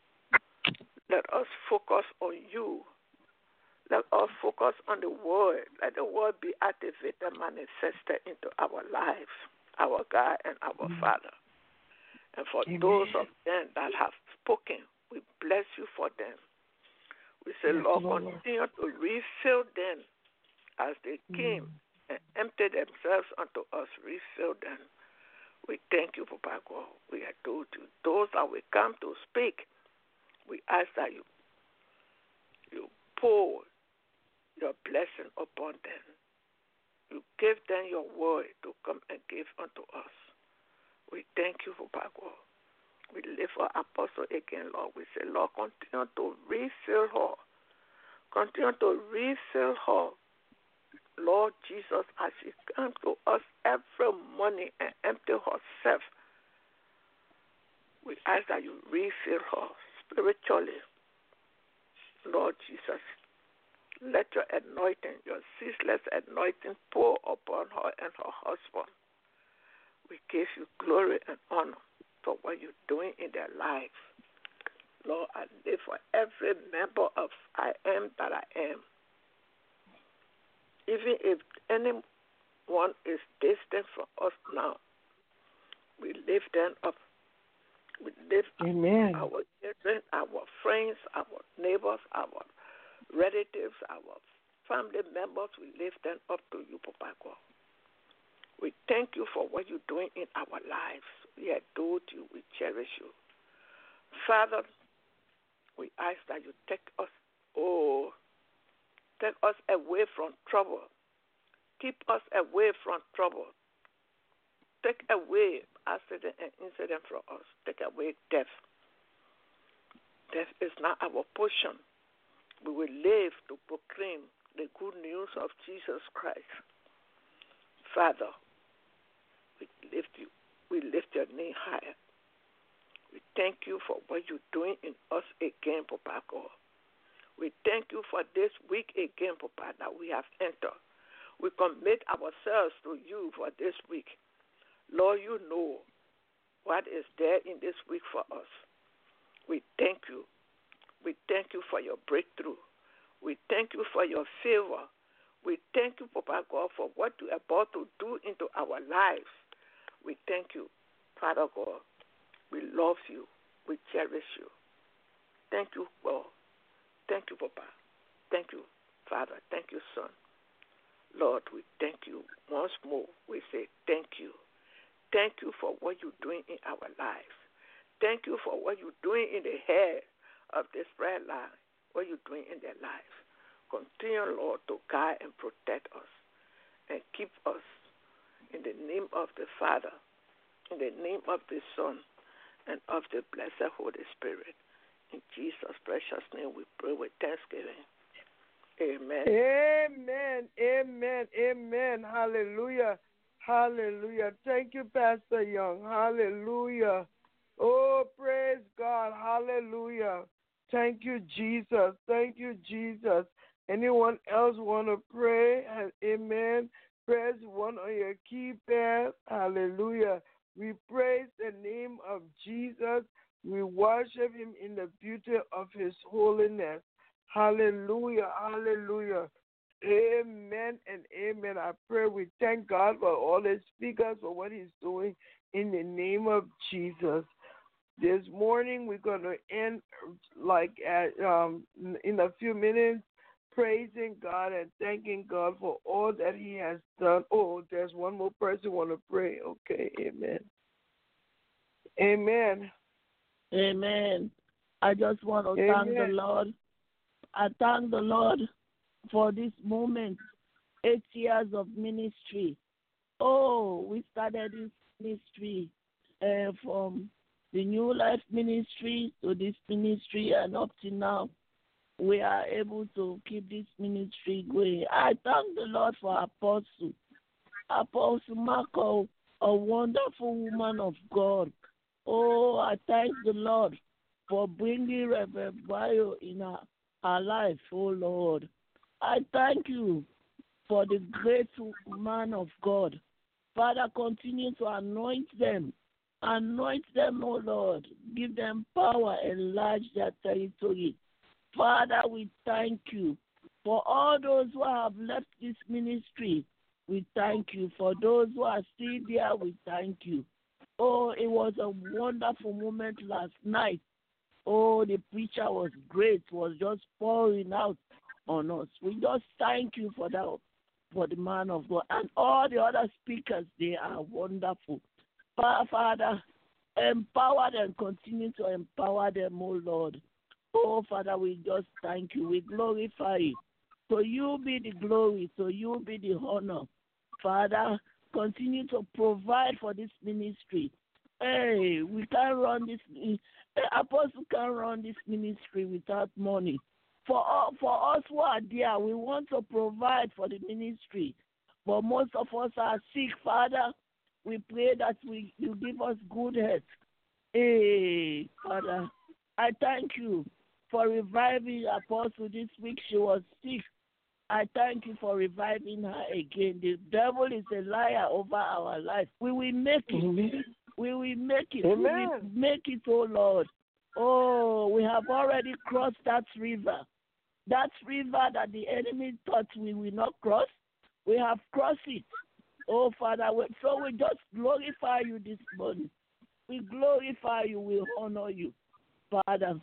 Speaker 10: let us focus on you. Let us focus on the word. Let the word be activated, manifested into our lives, our God and our mm-hmm. Father. And for Amen. Those of them that have spoken, we bless you for them. We say, yes, Lord, Lord, continue to refill them as they came mm-hmm. and emptied themselves unto us. Refill them. We thank you, Papa God. We adore you. Those that will come to speak, we ask that you, you pour your blessing upon them. You give them your word to come and give unto us. We thank you, Papa God. We lift our apostle again, Lord. We say, Lord, continue to refill her. Continue to refill her. Lord Jesus, as she comes to us every morning and empty herself, we ask that you refill her spiritually. Lord Jesus, let your anointing, your ceaseless anointing pour upon her and her husband. We give you glory and honor for what you're doing in their lives. Lord, I live for every member of I Am That I Am. Even if anyone is distant from us now, we lift them up. We lift
Speaker 6: Amen.
Speaker 10: our children, our friends, our neighbors, our relatives, our family members. We lift them up to you, Papa God. We thank you for what you're doing in our lives. We adore you. We cherish you. Father, we ask that you take us, oh, take us away from trouble. Keep us away from trouble. Take away accident and incident from us. Take away death. Death is not our portion. We will live to proclaim the good news of Jesus Christ. Father, we lift you. We lift your name higher. We thank you for what you're doing in us again, Papa God. We thank you for this week again, Papa, that we have entered. We commit ourselves to you for this week. Lord, you know what is there in this week for us. We thank you. We thank you for your breakthrough. We thank you for your favor. We thank you, Papa God, for what you are about to do into our lives. We thank you, Father God. We love you. We cherish you. Thank you, God. Thank you, Papa. Thank you, Father. Thank you, Son. Lord, we thank you once more. We say thank you. Thank you for what you're doing in our lives. Thank you for what you're doing in the head of this prayer line, what you're doing in their life. Continue, Lord, to guide and protect us and keep us in the name of the Father, in the name of the Son, and of the blessed Holy Spirit. In Jesus' precious name we pray with thanksgiving. Amen.
Speaker 6: Amen. Amen. Amen. Hallelujah. Hallelujah. Thank you, Pastor Young. Hallelujah. Oh, praise God. Hallelujah. Thank you, Jesus. Thank you, Jesus. Anyone else want to pray? Amen. Press one on your keypad. Hallelujah. We praise the name of Jesus. We worship him in the beauty of his holiness. Hallelujah. Hallelujah. Amen and amen. I pray we thank God for all the speakers for what he's doing in the name of Jesus. This morning we're going to end like at, um, in a few minutes, praising God and thanking God for all that he has done. Oh, there's one more person want to pray. Okay, amen. Amen.
Speaker 11: Amen. I just want to
Speaker 6: Amen.
Speaker 11: thank the Lord. I thank the Lord for this moment, eight years of ministry. Oh, we started this ministry uh, from the New Life Ministry to this ministry, and up to now, we are able to keep this ministry going. I thank the Lord for Apostle, Apostle Marco, a wonderful woman of God. Oh, I thank the Lord for bringing Reverend Bio in our, our life, oh Lord. I thank you for the great man of God. Father, continue to anoint them. Anoint them, oh Lord. Give them power, enlarge their territory. Father, we thank you for all those who have left this ministry. We thank you. For those who are still there, we thank you. Oh, it was a wonderful moment last night. Oh, the preacher was great, was just pouring out on us. We just thank you for that, for the man of God. And all the other speakers, they are wonderful. Father, empower them, continue to empower them, oh Lord. Oh, Father, we just thank you. We glorify you. So you be the glory, so you be the honor. Father, continue to provide for this ministry. Hey, we can't run this, Apostle can't run this ministry without money. For, for us who are there, we want to provide for the ministry. But most of us are sick, Father. We pray that we, you give us good health. Hey, Father, I thank you for reviving Apostle this week. She was sick. I thank you for reviving her again. The devil is a liar over our life. We will make it. Amen. We will make it. Amen. We will make it, oh Lord. Oh, we have already crossed that river. That river that the enemy thought we will not cross, we have crossed it. Oh, Father, so we just glorify you this morning. We glorify you, we honor you. Father,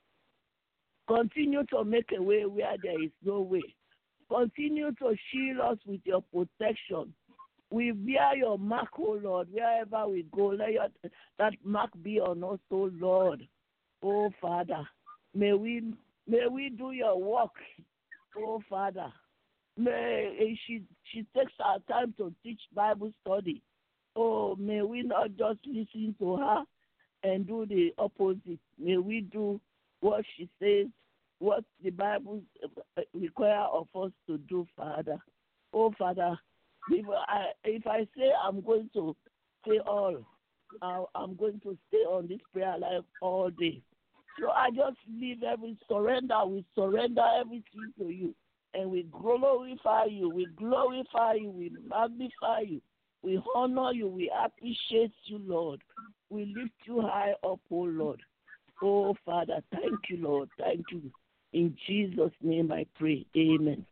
Speaker 11: continue to make a way where there is no way. Continue to shield us with your protection. We bear your mark, oh Lord, wherever we go. Let your, that mark be on us, oh Lord. Oh, Father, may we may we do your work, oh Father. May she she takes our time to teach Bible study. Oh, may we not just listen to her and do the opposite. May we do what she says, what the Bible requires of us to do, Father. Oh, Father, if I, if I say I'm going to say all, I'm going to stay on this prayer line all day. So I just leave every surrender. We surrender everything to you. And we glorify you. We glorify you. We magnify you. We honor you. We appreciate you, Lord. We lift you high up, oh Lord. Oh, Father, thank you, Lord. Thank you. In Jesus' name I pray. Amen.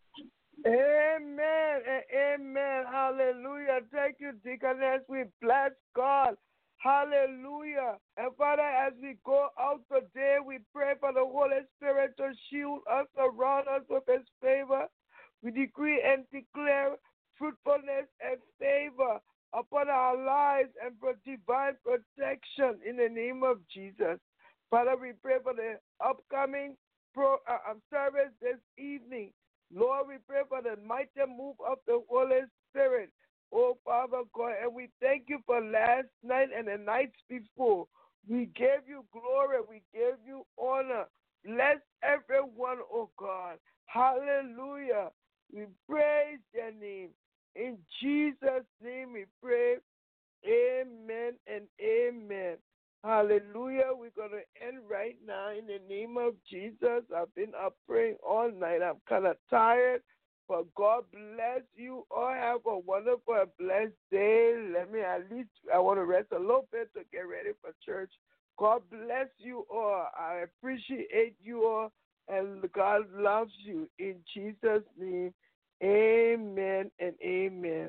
Speaker 6: Amen and amen. Hallelujah. Thank you, Deaconess. We bless God. Hallelujah. And Father, as we go out today, we pray for the Holy Spirit to shield us, around us with his favor. We decree and declare fruitfulness and favor upon our lives and for divine protection in the name of Jesus. Father, we pray for the upcoming pro, uh, service this evening. Lord, we pray for the mighty move of the Holy Spirit. Oh, Father God, and we thank you for last night and the nights before. We gave you glory. We gave you honor. Bless everyone, oh God. Hallelujah. We praise your name. In Jesus' name we pray. Amen and amen. Hallelujah. We're going to end right now in the name of Jesus. I've been up praying all night. I'm kind of tired, but God bless you all. Have a wonderful and blessed day. Let me at least, I want to rest a little bit to get ready for church. God bless you all. I appreciate you all, and God loves you. In Jesus' name, amen and amen.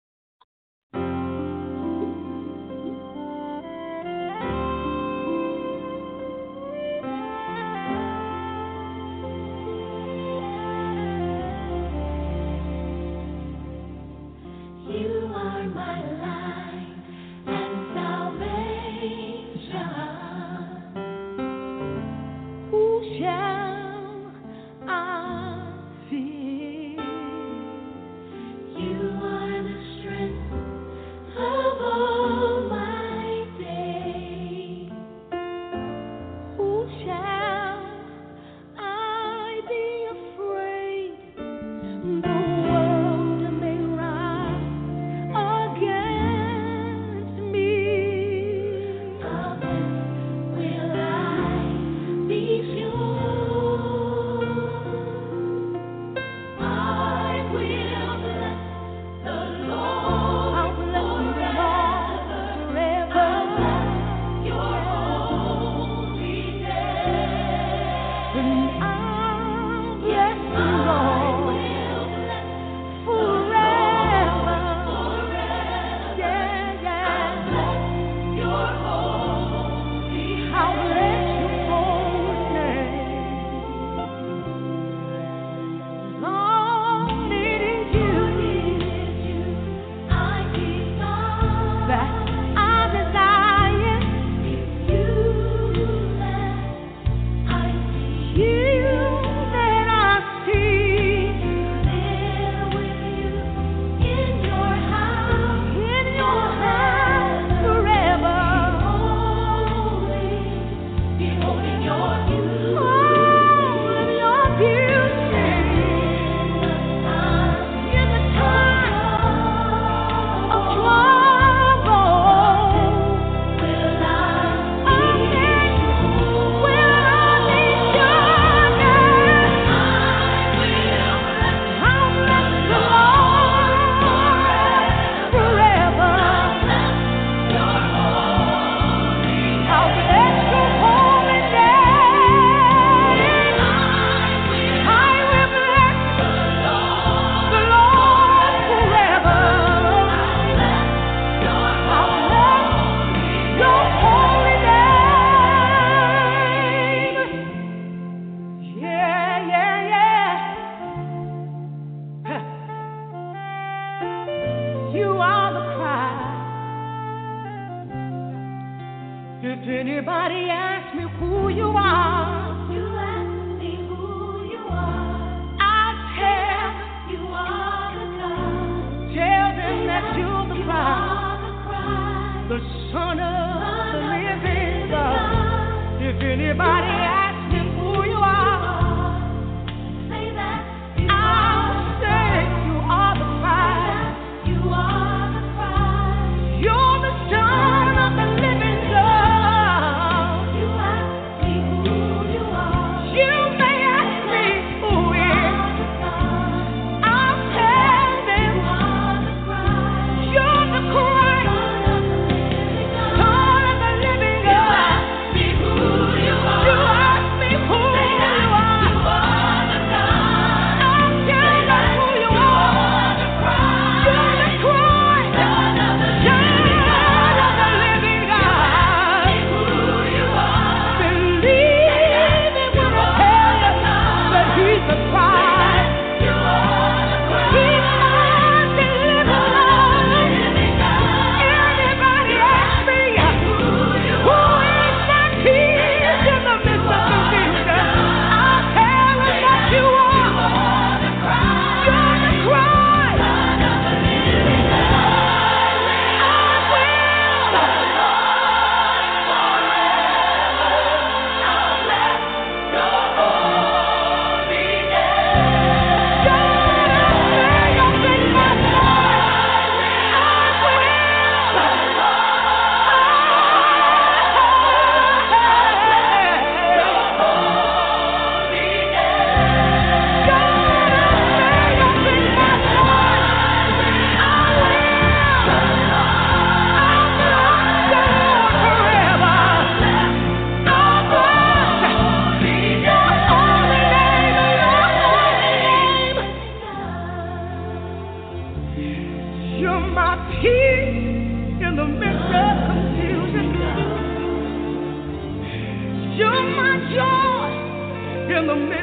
Speaker 2: Anybody ask me who you are? You ask me who you are. I'll tell you are the God. Tell them that you're the Christ, the Son of the living God. If anybody asks me who you are, say that I'll say you are the Christ. You are the Christ. You're the Son of the living God. You are
Speaker 12: in the midst